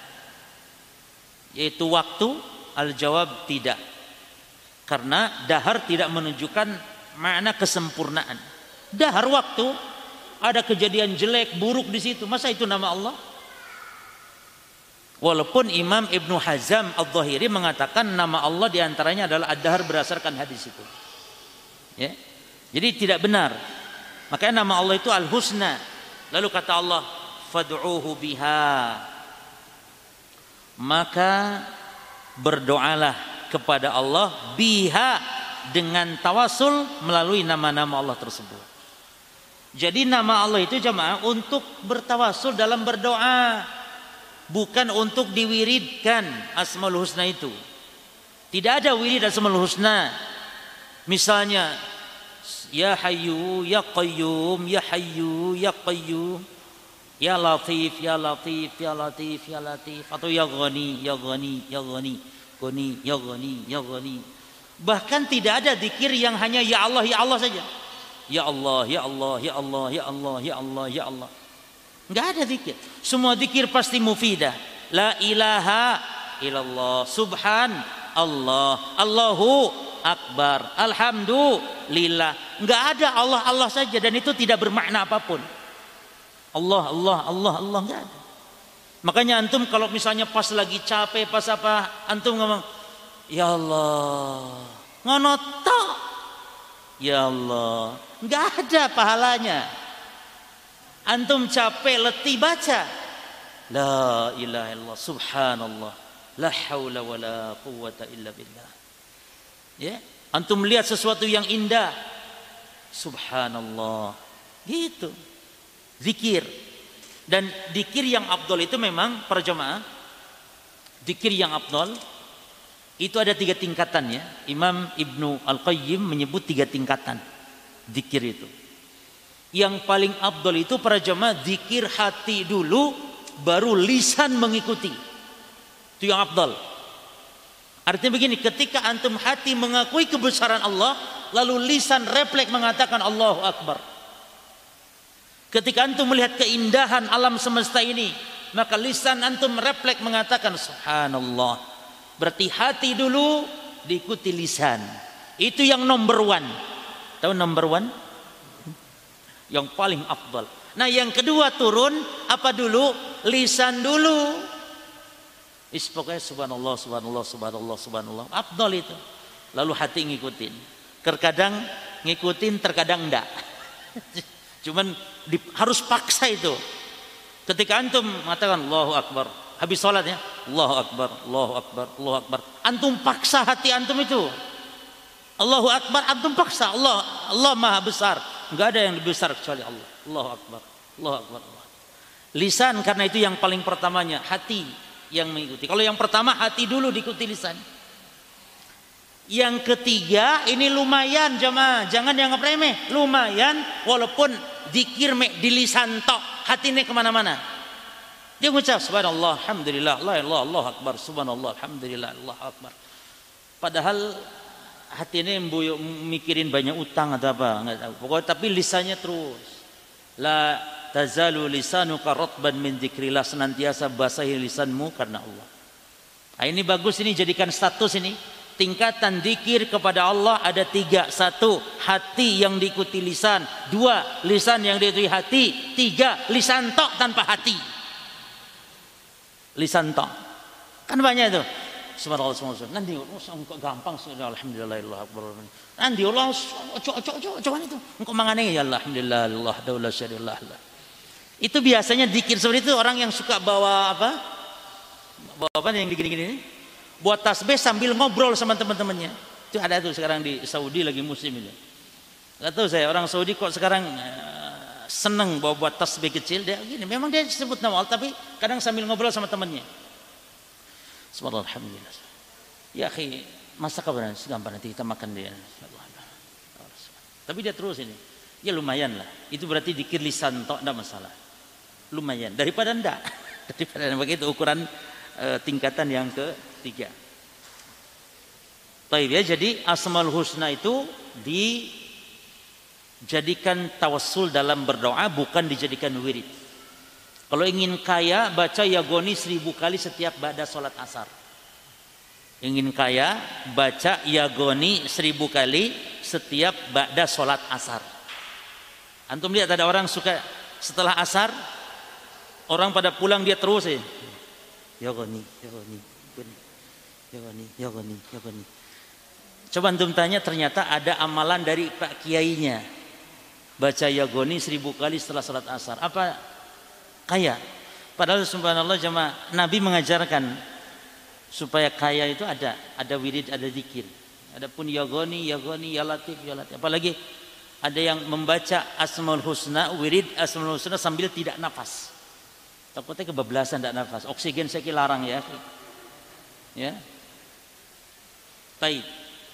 yaitu waktu? Al-jawab tidak. Karena dahar tidak menunjukkan makna kesempurnaan. Dahar waktu, ada kejadian jelek, buruk di situ. Masa itu nama Allah? Walaupun Imam Ibnu Hazm Al-Zahiri mengatakan nama Allah diantaranya adalah Ad-Dahr berdasarkan hadis itu. Ya. Jadi tidak benar. Makanya nama Allah itu Al-Husna. Lalu kata Allah, fad'uhu biha. Maka berdoalah kepada Allah biha, dengan tawasul melalui nama-nama Allah tersebut. Jadi nama Allah itu jemaah untuk bertawasul dalam berdoa, bukan untuk diwiridkan Asmaul Husna itu. Tidak ada wirid Asmaul Husna. Misalnya ya Hayyu ya Qayyum, ya Hayyu ya Qayyum, ya Latif ya Latif ya Latif ya Latif, atau ya Ghani ya Ghani ya Ghani Ghani ya Ghani ya Ghani. Bahkan tidak ada zikir yang hanya ya Allah ya Allah saja. Ya Allah ya Allah ya Allah ya Allah ya Allah ya Allah. Enggak ada zikir. Semua zikir pasti mufidah. La ilaha illallah, subhan Allah, Allahu akbar, alhamdulillah. Enggak ada Allah Allah saja, dan itu tidak bermakna apapun. Allah Allah Allah Allah enggak ada. Makanya antum kalau misalnya pas lagi capek, pas apa, antum ngomong ya Allah, ngono tok. Ya Allah, enggak ada pahalanya. Antum capek, letih, baca la ilaha illallah, subhanallah, la haula wala quwwata illa billah. Ya, antum lihat sesuatu yang indah, subhanallah. Gitu. Zikir. Dan zikir yang afdal itu memang para jemaah, zikir yang afdal itu ada tiga tingkatan ya. Imam Ibnu Al-Qayyim menyebut tiga tingkatan zikir itu. Yang paling afdal itu para jemaah zikir hati dulu, baru lisan mengikuti. Itu yang afdal. Artinya begini, ketika antum hati mengakui kebesaran Allah, lalu lisan refleks mengatakan Allahu Akbar. Ketika antum melihat keindahan alam semesta ini, maka lisan antum refleks mengatakan subhanallah. Berarti hati dulu diikuti lisan. Itu yang number one. Tahu number one? Yang paling afdal. Nah yang kedua turun apa dulu? Lisan dulu. Is pokoknya subhanallah, subhanallah, subhanallah, subhanallah. Afdal itu. Lalu hati ngikutin. Terkadang ngikutin, terkadang enggak. Cuman di, harus paksa itu. Ketika antum mengatakan Allahu Akbar, habis sholat ya, Allahu Akbar, Allahu Akbar, Allahu Akbar. Antum paksa hati antum itu. Allahu Akbar, antum paksa. Allah, Allah Maha Besar. Enggak ada yang lebih besar kecuali Allah. Allahu Akbar, Allahu Akbar. Allah. Lisan karena itu yang paling pertamanya, hati yang mengikuti. Kalau yang pertama hati dulu diikuti lisan. Yang ketiga ini lumayan jemaah, jangan dianggap remeh. Lumayan walaupun zikir di lisan tok, hati ini kemana-mana. Dia mengucap subhanallah, alhamdulillah, la ilaha illallah, Allahu akbar, subhanallah, alhamdulillah, Allahu akbar. Padahal hati ini mbuyuk mikirin banyak utang atau apa, enggak tahu. Pokoknya tapi lisannya terus. La tazalu lisanuka ratban min dzikrillah, senantiasa basahi lisanmu karena Allah. Nah, ini bagus, ini jadikan status ini. Tingkatan zikir kepada Allah ada tiga. Satu, hati yang diikuti lisan. Dua, lisan yang diikuti hati. Tiga, lisan tok tanpa hati. Lisan tok. Kan banyak itu. Subhanallah, subhanallah. Nanti kok gampang sudah alhamdulillah Allah akbar. Nanti Allah ojo ojo ojo ojo itu. Engkau mangane ya alhamdulillah Allah daula syarilah. Itu biasanya zikir seperti itu orang yang suka bawa apa? Bawa apa yang digini-gini ini? Buat tasbih sambil ngobrol sama teman-temannya. Itu ada tuh sekarang di Saudi lagi musim itu. Gak tahu saya orang Saudi kok sekarang uh, seneng bawa buat tasbih kecil. Dia gini, memang dia sebut nama Allah tapi kadang sambil ngobrol sama temannya. Subhanallah, alhamdulillah. Ya akhi, masa kabar gampang nanti kita makan dia. Tapi dia terus ini. Ya lumayan lah. Itu berarti dikir lisan tok, enggak masalah. Lumayan daripada enggak. Daripada begitu ukuran uh, tingkatan yang ke tiga. Baik ya, jadi Asmaul Husna itu dijadikan tawassul dalam berdoa, bukan dijadikan wirid. Kalau ingin kaya, baca yagoni seribu kali setiap ba'da sholat asar. Ingin kaya, baca yagoni seribu kali setiap ba'da sholat asar. Antum lihat ada orang suka setelah asar, orang pada pulang dia terus ya. Yagoni, yagoni, yagoni, yagoni, yagoni. Coba antum tanya, ternyata ada amalan dari Pak Kiainya. Baca yagoni seribu kali setelah sholat asar. Apa? Kaya. Padahal subhanallah jemaah, Nabi mengajarkan supaya kaya itu ada ada wirid, ada zikir. Adapun yagoni, yagoni, ya latif, ya latif. Apalagi ada yang membaca Asmaul Husna, wirid Asmaul Husna sambil tidak nafas. Takutnya kebablasan tidak nafas. Oksigen saya kira larang ya. Ya. Baik.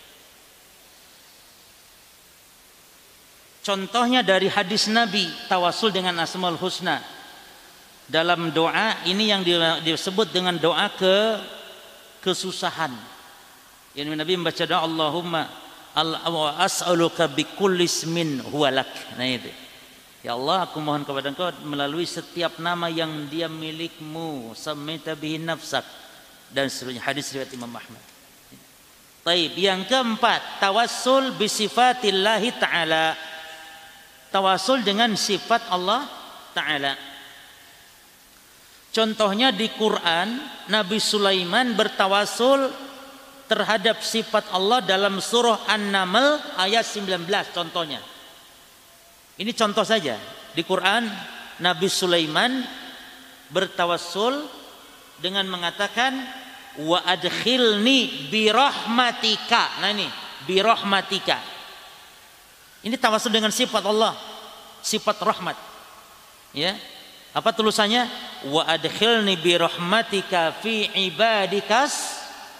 Contohnya dari hadis Nabi tawasul dengan Asmaul Husna. Dalam doa ini yang disebut dengan doa ke kesusahan. Yang Nabi membaca doa Allahumma as'aluka bikulli ismin huwa lak. Nah itu. Ya Allah, aku mohon kepada Engkau melalui setiap nama yang dia milikmu, samaita bihi nafsak, dan seterusnya. Hadis riwayat Imam Ahmad. Baik, yang keempat, tawassul bi sifatillahi taala. Tawassul dengan sifat Allah taala. Contohnya di Quran, Nabi Sulaiman bertawasul terhadap sifat Allah dalam surah An-Naml ayat sembilan belas contohnya. Ini contoh saja. Di Quran, Nabi Sulaiman bertawasul dengan mengatakan wa adkhilni bi rahmatika. Nah ini, bi rahmatika. Ini tawasul dengan sifat Allah, sifat rahmat. Ya. Apa tulisannya? Wa adkhilni bi rahmatika fi ibadikas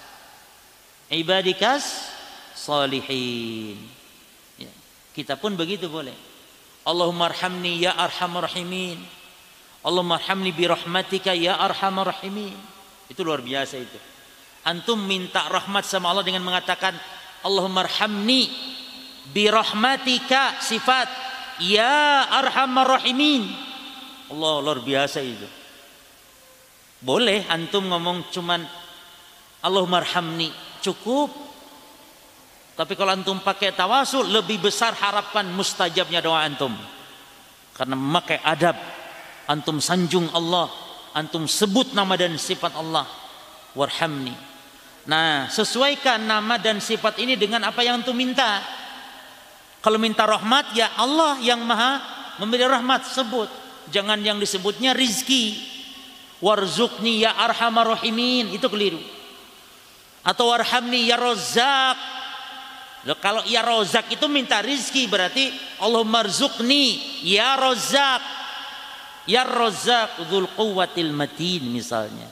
ibadikas salihin. Ya. Kita pun begitu boleh. Allahumma arhamni ya arhamar rahimin. Allahumma arhamni bi rahmatika ya arhamar rahimin. Itu luar biasa itu. Antum minta rahmat sama Allah dengan mengatakan Allahumma arhamni bi rahmatika, sifat ya arhamar rahimin. Allah, luar biasa itu. Boleh antum ngomong cuman Allahumma arhamni, cukup. Tapi kalau antum pakai tawasul, lebih besar harapan mustajabnya doa antum. Karena memakai adab, antum sanjung Allah, antum sebut nama dan sifat Allah. Warhamni. Nah, sesuaikan nama dan sifat ini dengan apa yang antum minta. Kalau minta rahmat, ya Allah yang maha memberi rahmat, sebut. Jangan yang disebutnya rizki. Warzuqni ya arhamar rahimin, itu keliru. Atau warhamni ya rozak. Loh, kalau ya rozak itu minta rizki, berarti Allahumma rzuqni ya rozak. Ya rozak dzul quwwatil matin misalnya.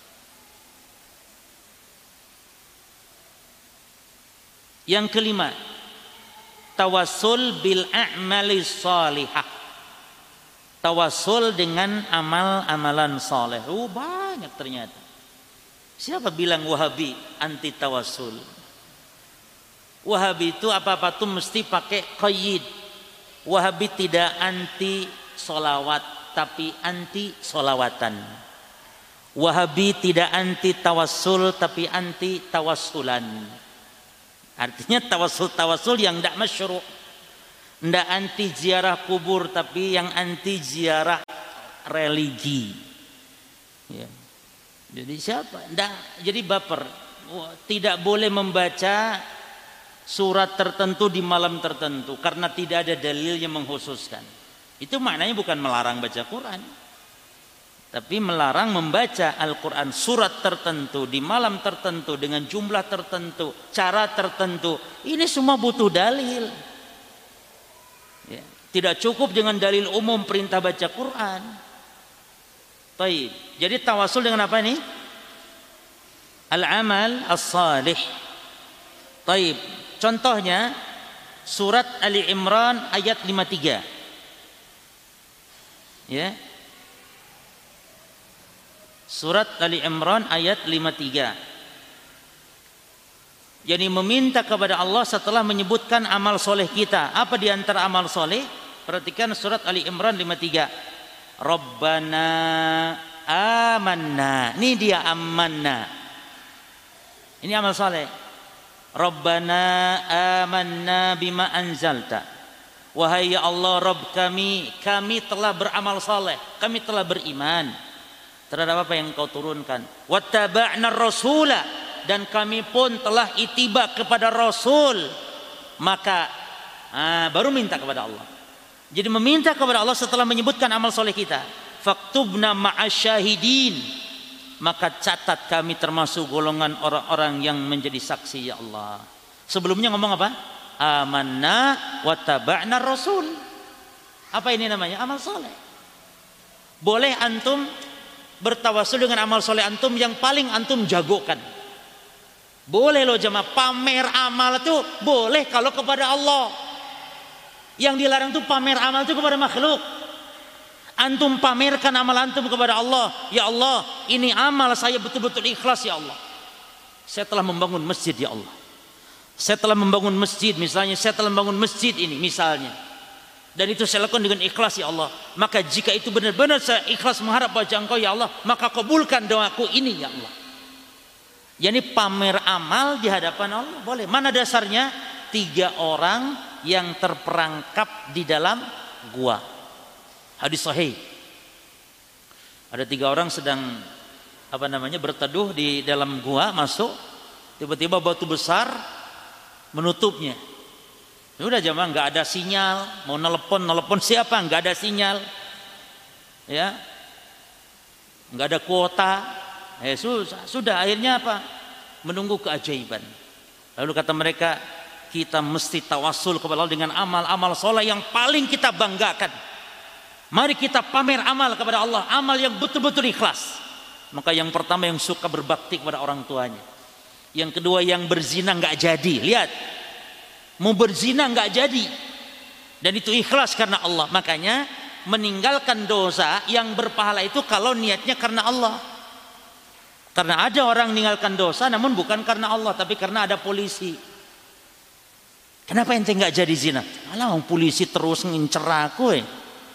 Yang kelima, tawassul bil a'mali shalihah. Tawasul dengan amal-amalan soleh. Oh, banyak ternyata. Siapa bilang Wahabi anti tawasul? Wahabi itu apa-apa tuh mesti pakai qayyid. Wahabi tidak anti solawat, tapi anti solawatan. Wahabi tidak anti tawasul, tapi anti tawasulan. Artinya tawasul-tawasul yang tidak masyru'. Ndak anti ziarah kubur, tapi yang anti ziarah religi. Ya. Jadi siapa? Ndak, jadi baper. Tidak boleh membaca surat tertentu di malam tertentu karena tidak ada dalil yang mengkhususkan. Itu maknanya bukan melarang baca Quran, tapi melarang membaca Al-Quran surat tertentu di malam tertentu dengan jumlah tertentu, cara tertentu. Ini semua butuh dalil. Ya, tidak cukup dengan dalil umum perintah baca Quran. Baik. Jadi tawasul dengan apa ini? Al-amal as-salih. Baik. Contohnya surat Ali Imran ayat lima puluh tiga. Ya. Surat Ali Imran ayat lima puluh tiga. Jadi meminta kepada Allah setelah menyebutkan amal soleh kita. Apa di antara amal soleh? Perhatikan surat Ali Imran lima puluh tiga. Rabbana amanna. Ini dia amanna. Ini amal saleh. Rabbana amanna bima anzalta. Wahai ya Allah Rabb kami, kami telah beramal saleh, kami telah beriman terhadap apa yang Kau turunkan. Wattaba'na rasula, dan kami pun telah ittiba kepada Rasul. Maka ah, baru minta kepada Allah. Jadi meminta kepada Allah setelah menyebutkan amal soleh kita. Faktubna ma'asyahidin, maka catat kami termasuk golongan orang-orang yang menjadi saksi ya Allah. Sebelumnya ngomong apa? Amanna wattaba'na rasul. Apa ini namanya? Amal soleh. Boleh antum bertawasul dengan amal soleh antum yang paling antum jagokan. Boleh loh jemaah, pamer amal itu boleh kalau kepada Allah. Yang dilarang itu pamer amal itu kepada makhluk. Antum pamerkan amal antum kepada Allah. Ya Allah, ini amal saya betul-betul ikhlas ya Allah. Saya telah membangun masjid ya Allah. Saya telah membangun masjid, misalnya saya telah membangun masjid ini misalnya. Dan itu saya lakukan dengan ikhlas ya Allah. Maka jika itu benar-benar saya ikhlas mengharap wajah Engkau ya Allah, maka kabulkan doaku ini ya Allah. Yani pamer amal di hadapan Allah boleh. Mana dasarnya? Tiga orang yang terperangkap di dalam gua. Hadis sahih. Ada tiga orang sedang apa namanya berteduh di dalam gua, masuk, tiba-tiba batu besar menutupnya. Sudah jemaah, nggak ada sinyal, mau nelpon nelpon siapa, nggak ada sinyal, ya, nggak ada kuota, eh sudah, sudah akhirnya apa? Menunggu keajaiban. Lalu kata mereka, kita mesti tawasul kepada Allah dengan amal-amal soleh yang paling kita banggakan. Mari kita pamer amal kepada Allah, amal yang betul-betul ikhlas. Maka yang pertama yang suka berbakti kepada orang tuanya, yang kedua yang berzina nggak jadi, lihat. Mau berzina nggak jadi, dan itu ikhlas karena Allah. Makanya meninggalkan dosa yang berpahala itu kalau niatnya karena Allah. Karena ada orang meninggalkan dosa namun bukan karena Allah, tapi karena ada polisi. Kenapa ente nggak jadi zina? Alah, polisi terus ngincer aku. Eh.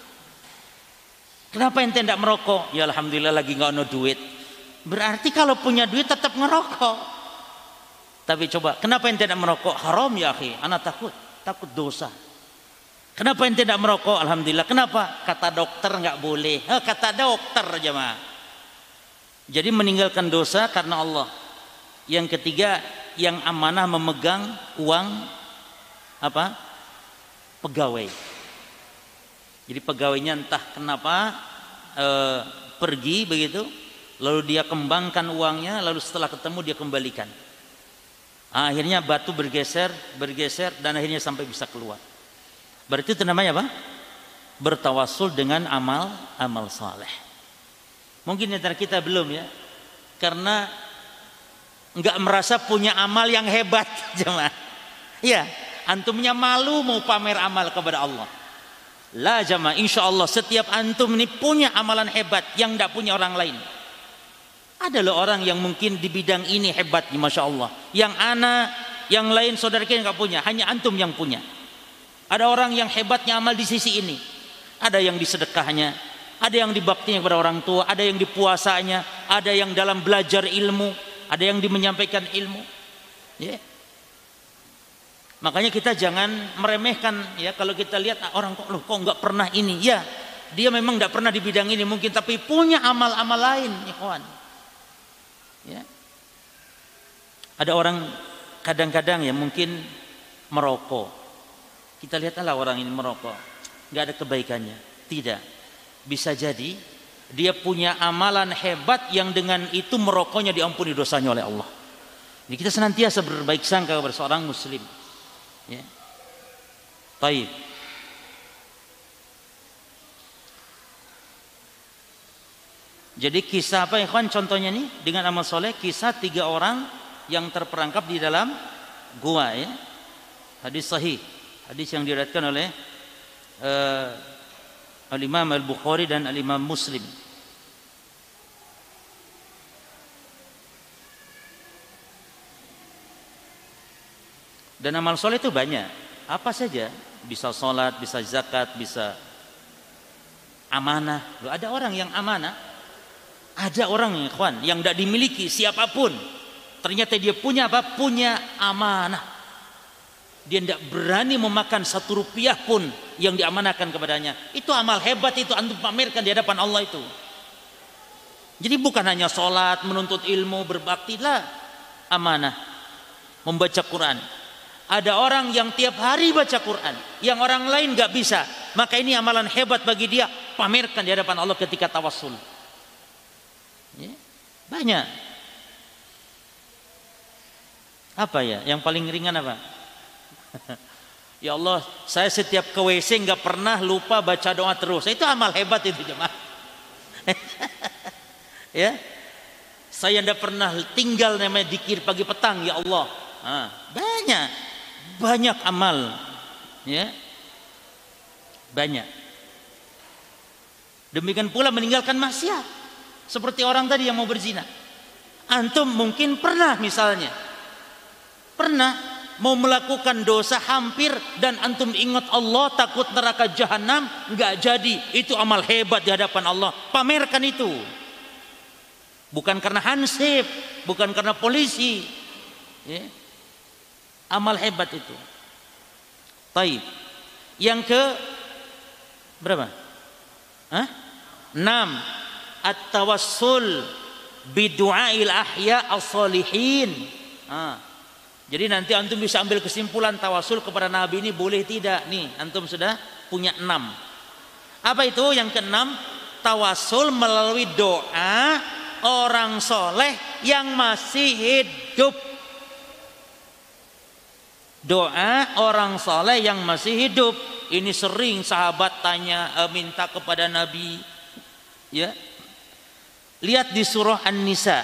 Kenapa ente tidak merokok? Ya alhamdulillah lagi nggak ada duit. Berarti kalau punya duit tetap ngerokok. Tapi coba, kenapa ente tidak merokok? Haram ya akhi, anak takut, takut dosa. Kenapa ente tidak merokok? Alhamdulillah. Kenapa? Kata dokter nggak boleh. Eh, kata dokter jemaah. Jadi meninggalkan dosa karena Allah. Yang ketiga, yang amanah memegang uang apa? Pegawai. Jadi pegawainya entah kenapa eh, pergi begitu, lalu dia kembangkan uangnya, lalu setelah ketemu dia kembalikan. Akhirnya batu bergeser, bergeser dan akhirnya sampai bisa keluar. Berarti itu namanya apa? Bertawasul dengan amal amal saleh. Mungkin antara kita belum ya, karena nggak merasa punya amal yang hebat, jemaah. Ya, antumnya malu mau pamer amal kepada Allah. Lah jemaah, insya Allah setiap antum ini punya amalan hebat yang tidak punya orang lain. Ada loh orang yang mungkin di bidang ini hebatnya, masya Allah. Yang anak, yang lain saudara kita nggak punya, hanya antum yang punya. Ada orang yang hebatnya amal di sisi ini. Ada yang di sedekahnya, ada yang di baktinya kepada orang tua, ada yang di puasanya, ada yang dalam belajar ilmu, ada yang di menyampaikan ilmu. Ya. Makanya kita jangan meremehkan ya kalau kita lihat ah, orang kok loh kok nggak pernah ini. Ya, dia memang nggak pernah di bidang ini mungkin, tapi punya amal-amal lain, ikhwan. Ya. Ada orang kadang-kadang ya mungkin merokok. Kita lihatlah orang ini merokok, nggak ada kebaikannya. Tidak. Bisa jadi dia punya amalan hebat yang dengan itu merokoknya diampuni dosanya oleh Allah. Jadi kita senantiasa berbaik sangka kepada seorang muslim. Ya. Baik. Jadi kisah apa ikhwan contohnya nih dengan amal soleh, kisah tiga orang yang terperangkap di dalam gua ya. Hadis sahih, hadis yang diriwayatkan oleh uh, Al-Imam Al-Bukhari dan Al-Imam Muslim. Dan amal soleh itu banyak. Apa saja, bisa sholat, bisa zakat, bisa amanah. Loh, ada orang yang amanah, ada orang yang ikhwan yang tidak dimiliki siapapun, ternyata dia punya apa? Punya amanah. Dia tidak berani memakan satu rupiah pun yang diamanahkan kepadanya. Itu amal hebat, itu antum pamerkan di hadapan Allah itu. Jadi bukan hanya sholat, menuntut ilmu, berbakti lah, amanah, membaca Quran. Ada orang yang tiap hari baca Quran, yang orang lain nggak bisa, maka ini amalan hebat bagi dia, pamerkan di hadapan Allah ketika tawassul. Ya, banyak. Apa ya? Yang paling ringan apa? Ya Allah, saya setiap ke W C nggak pernah lupa baca doa terus. Itu amal hebat itu jemaah. Ya, saya tidak pernah tinggal namanya dikir pagi petang ya Allah. Nah, banyak, banyak amal, ya, banyak. Demikian pula meninggalkan maksiat, seperti orang tadi yang mau berzina. Antum mungkin pernah misalnya, pernah mau melakukan dosa hampir dan antum ingat Allah, takut neraka jahanam, nggak jadi. Itu amal hebat di hadapan Allah. Pamerkan itu. Bukan karena hansip, bukan karena polisi. Ya. Amal hebat itu. Taib. Yang ke berapa? Hah? enam. At-tawassul bidu'ail ahya as-solihin. Ah. Jadi nanti antum bisa ambil kesimpulan tawasul kepada Nabi ini boleh tidak. Nih antum sudah punya enam. Apa itu yang keenam? Tawasul melalui doa orang soleh yang masih hidup. Doa orang soleh yang masih hidup. Ini sering sahabat tanya, e, minta kepada Nabi. Ya, lihat di surah An-Nisa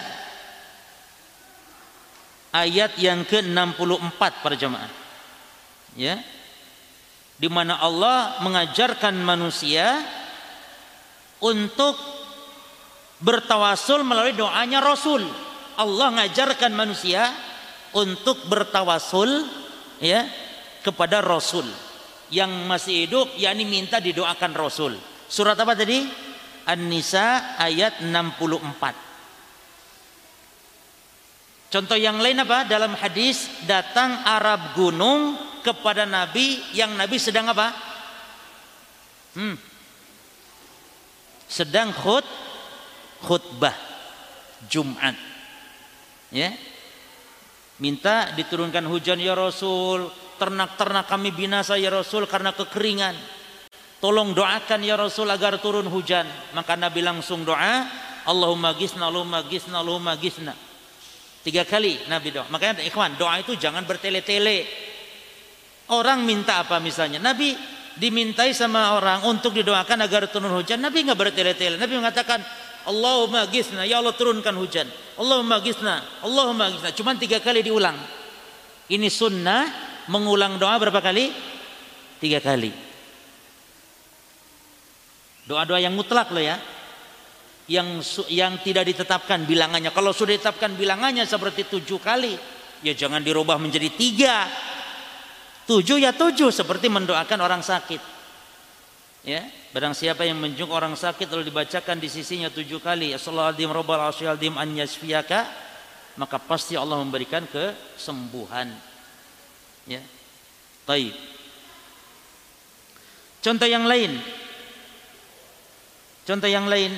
ayat yang ke enam puluh empat para jemaah, ya, di mana Allah mengajarkan manusia untuk bertawasul melalui doanya Rasul. Allah mengajarkan manusia untuk bertawasul, ya, kepada Rasul yang masih hidup, yakni minta didoakan Rasul. Surat apa tadi? An-Nisa ayat enam puluh empat. Contoh yang lain apa? Dalam hadis datang Arab gunung kepada Nabi, yang Nabi sedang apa? Hmm. Sedang khut khutbah Jumat. Ya. Minta diturunkan hujan ya Rasul, ternak-ternak kami binasa ya Rasul karena kekeringan. Tolong doakan ya Rasul agar turun hujan. Maka Nabi langsung doa, Allahumma gisna, Allahumma gisna, Allahumma gisna. Tiga kali Nabi doa. Makanya ikhwan, doa itu jangan bertele-tele. Orang minta apa misalnya, Nabi dimintai sama orang untuk didoakan agar turun hujan, Nabi nggak bertele-tele. Nabi mengatakan Allahumma gisna, ya Allah turunkan hujan. Allahumma gisna, Allahumma gisna. Cuma tiga kali diulang. Ini sunnah, mengulang doa berapa kali? Tiga kali. Doa-doa yang mutlak loh ya, yang yang tidak ditetapkan bilangannya. Kalau sudah ditetapkan bilangannya seperti tujuh kali, ya jangan dirubah menjadi tiga. Tujuh ya tujuh, seperti mendoakan orang sakit. Ya, barang siapa yang menjenguk orang sakit lalu dibacakan di sisinya tujuh kali, Assalamualaikum Rabbal Asy'aldim an yasfiyaka, maka pasti Allah memberikan kesembuhan. Ya, baik. Contoh yang lain. Contoh yang lain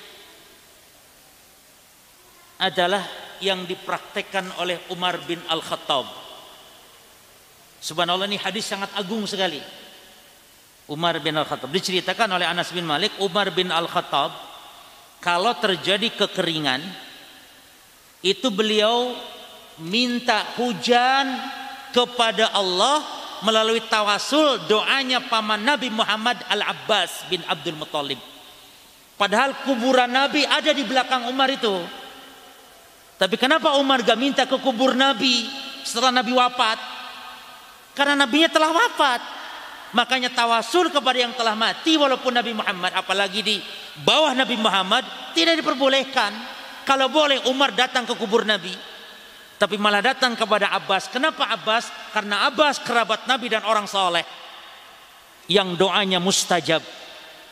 adalah yang dipraktekkan oleh Umar bin Al-Khattab. Subhanallah, ini hadis sangat agung sekali. Umar bin Al-Khattab, diceritakan oleh Anas bin Malik, Umar bin Al-Khattab kalau terjadi kekeringan itu beliau minta hujan kepada Allah melalui tawasul doanya paman Nabi Muhammad Al-Abbas bin Abdul Muttalib. Padahal kuburan Nabi ada di belakang Umar itu. Tapi kenapa Umar gak minta ke kubur Nabi setelah Nabi wafat? Karena Nabinya telah wafat. Makanya tawasul kepada yang telah mati walaupun Nabi Muhammad, apalagi di bawah Nabi Muhammad, tidak diperbolehkan. Kalau boleh Umar datang ke kubur Nabi, tapi malah datang kepada Abbas. Kenapa Abbas? Karena Abbas kerabat Nabi dan orang soleh yang doanya mustajab.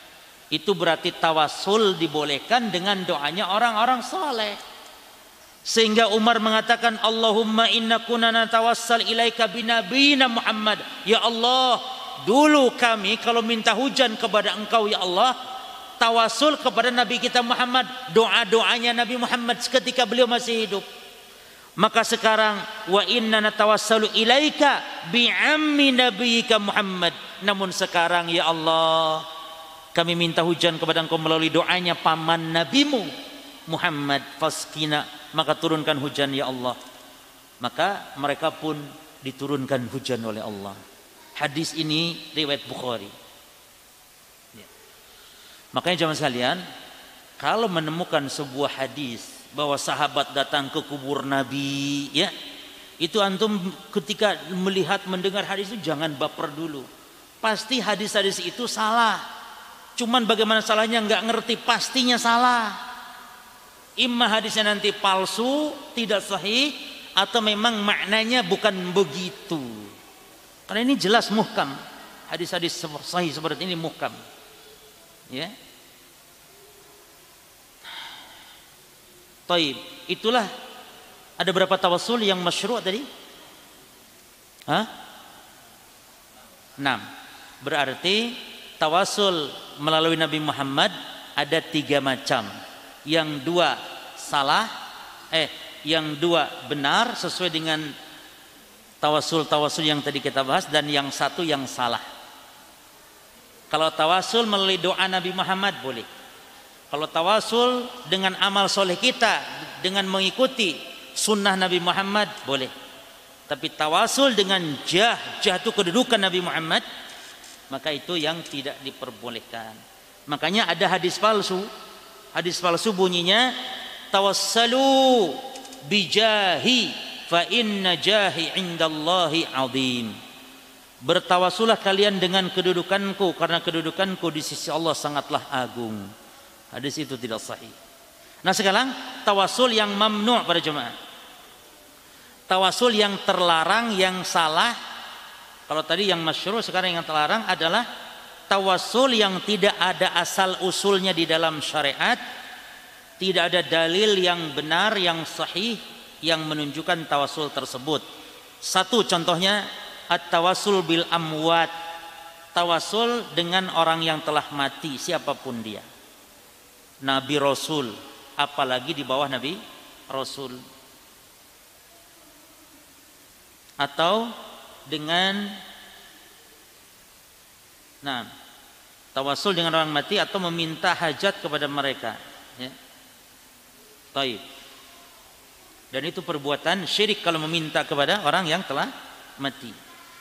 Itu berarti tawasul dibolehkan dengan doanya orang-orang soleh. Sehingga Umar mengatakan, Allahumma inna kunana tawassal ilaika binabiyina Muhammad. Ya Allah, dulu kami kalau minta hujan kepada engkau ya Allah, tawasul kepada Nabi kita Muhammad, doa-doanya Nabi Muhammad ketika beliau masih hidup. Maka sekarang wa inna natawassalu ilaika bi ammi nabiyyika Muhammad. Namun sekarang ya Allah, kami minta hujan kepada engkau melalui doanya paman nabimu Muhammad, faskina, maka turunkan hujan ya Allah. Maka mereka pun diturunkan hujan oleh Allah. Hadis ini riwayat Bukhari. Ya. Makanya jamaah sekalian, kalau menemukan sebuah hadis bahwa sahabat datang ke kubur Nabi, ya, itu antum ketika melihat mendengar hadis itu jangan baper dulu. Pasti hadis-hadis itu salah. Cuman bagaimana salahnya nggak ngerti, pastinya salah. Imma hadisnya nanti palsu, tidak sahih, atau memang maknanya bukan begitu. Karena ini jelas muhkam. Hadis-hadis sahih seperti ini muhkam. Ya. Taib, itulah ada berapa tawassul yang masyru' tadi? Hah? enam. Berarti tawassul melalui Nabi Muhammad ada tiga macam. Yang dua salah, eh, yang dua benar sesuai dengan tawassul-tawassul yang tadi kita bahas, dan yang satu yang salah. Kalau tawassul melalui doa Nabi Muhammad boleh. Kalau tawasul dengan amal soleh kita, dengan mengikuti sunnah Nabi Muhammad boleh. Tapi tawasul dengan jah, jah itu kedudukan Nabi Muhammad, maka itu yang tidak diperbolehkan. Makanya ada hadis palsu. Hadis palsu bunyinya, tawassalu bijahi fa inna jahi indallahi azim. Bertawasulah kalian dengan kedudukanku, karena kedudukanku di sisi Allah sangatlah agung. Hadis itu tidak sahih. Nah sekarang tawasul yang mamnu' pada jemaah. Tawasul yang terlarang, yang salah. Kalau tadi yang masyru', sekarang yang terlarang adalah tawasul yang tidak ada asal usulnya di dalam syariat. Tidak ada dalil yang benar, yang sahih yang menunjukkan tawasul tersebut. Satu contohnya at-tawasul bil amwat. Tawasul dengan orang yang telah mati, siapapun dia. Nabi Rasul, apalagi di bawah Nabi Rasul. Atau dengan nah, tawasul dengan orang mati atau meminta hajat kepada mereka, ya. Taib. Dan itu perbuatan syirik kalau meminta kepada orang yang telah mati.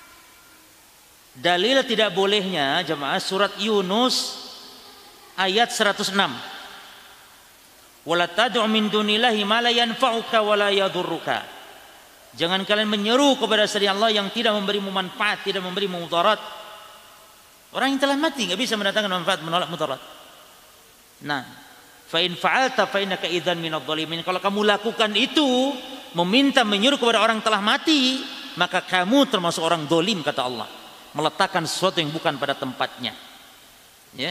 Dalil tidak bolehnya jemaah surat Yunus ayat seratus enam. Wala tad'u min dunillahi ma la yanfa'uka wa la yadhurruka. Jangan kalian menyeru kepada selain Allah yang tidak memberimu manfaat, tidak memberimu mudarat. Orang yang telah mati enggak bisa mendatangkan manfaat, menolak mudarat. Nah, fa in fa'alta fa innaka idzan minadh dhalimin. Kalau kamu lakukan itu, meminta menyeru kepada orang telah mati, maka kamu termasuk orang zalim kata Allah. Meletakkan sesuatu yang bukan pada tempatnya. Ya.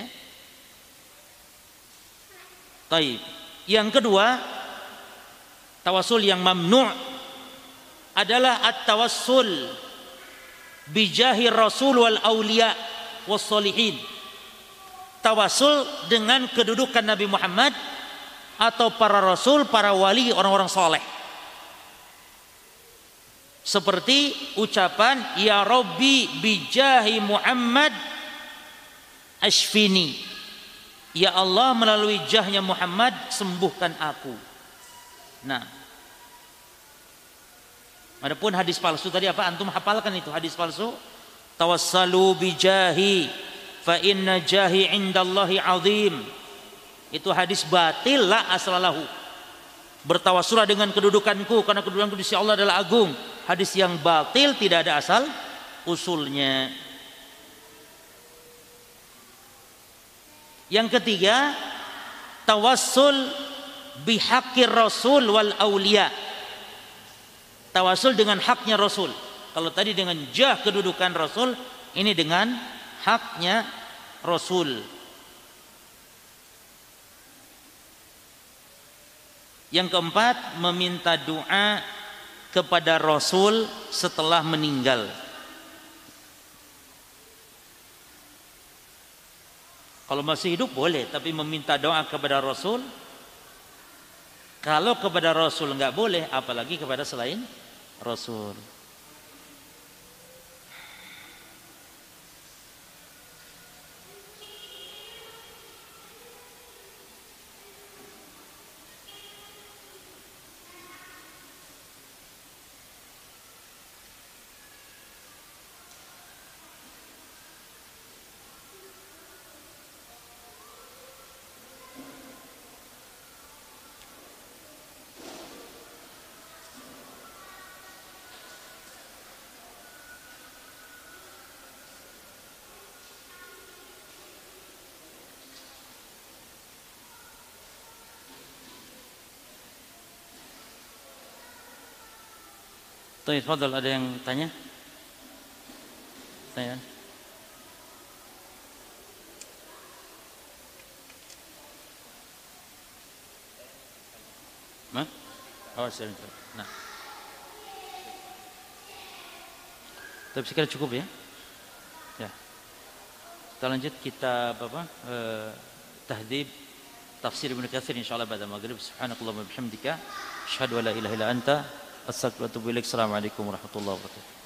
Taib. Yang kedua, tawasul yang mamnu' adalah at-tawassul bijahi rasul wal auliya was solihin. Tawasul dengan kedudukan Nabi Muhammad atau para rasul, para wali, orang-orang soleh. Seperti ucapan ya Rabbi bijahi Muhammad ashfini. Ya Allah, melalui jahnya Muhammad sembuhkan aku. Nah, adapun hadis palsu tadi apa? Antum hafalkan itu hadis palsu. Tawassalu bijahi fa inna jahi indallahi azim. Itu hadis batil la aslalahu. Bertawassulah dengan kedudukanku karena kedudukanku di sisi Allah adalah agung. Hadis yang batil, tidak ada asal usulnya. Yang ketiga, tawassul bihaqqir rasul wal auliya. Tawassul dengan haknya rasul. Kalau tadi dengan jah kedudukan rasul, ini dengan haknya rasul. Yang keempat, meminta doa kepada Rasul setelah meninggal. Kalau masih hidup boleh, tapi meminta doa kepada Rasul, kalau kepada Rasul nggak boleh, apalagi kepada selain Rasul. Tuh, Fadl, ada yang tanya? Tanya. Hah? Oh, saya nah. Tapi sekali cukup ya. Ya. Kita lanjut kitab apa? Eh, Tahdhib Tafsir Ibnu Katsir insyaallah pada maghrib. Subhanakallahumma bihamdika asyhadu an la ilaha illa anta astaghfiruka wa atubu ilaik. Assalamualaikum warahmatullahi wabarakatuh.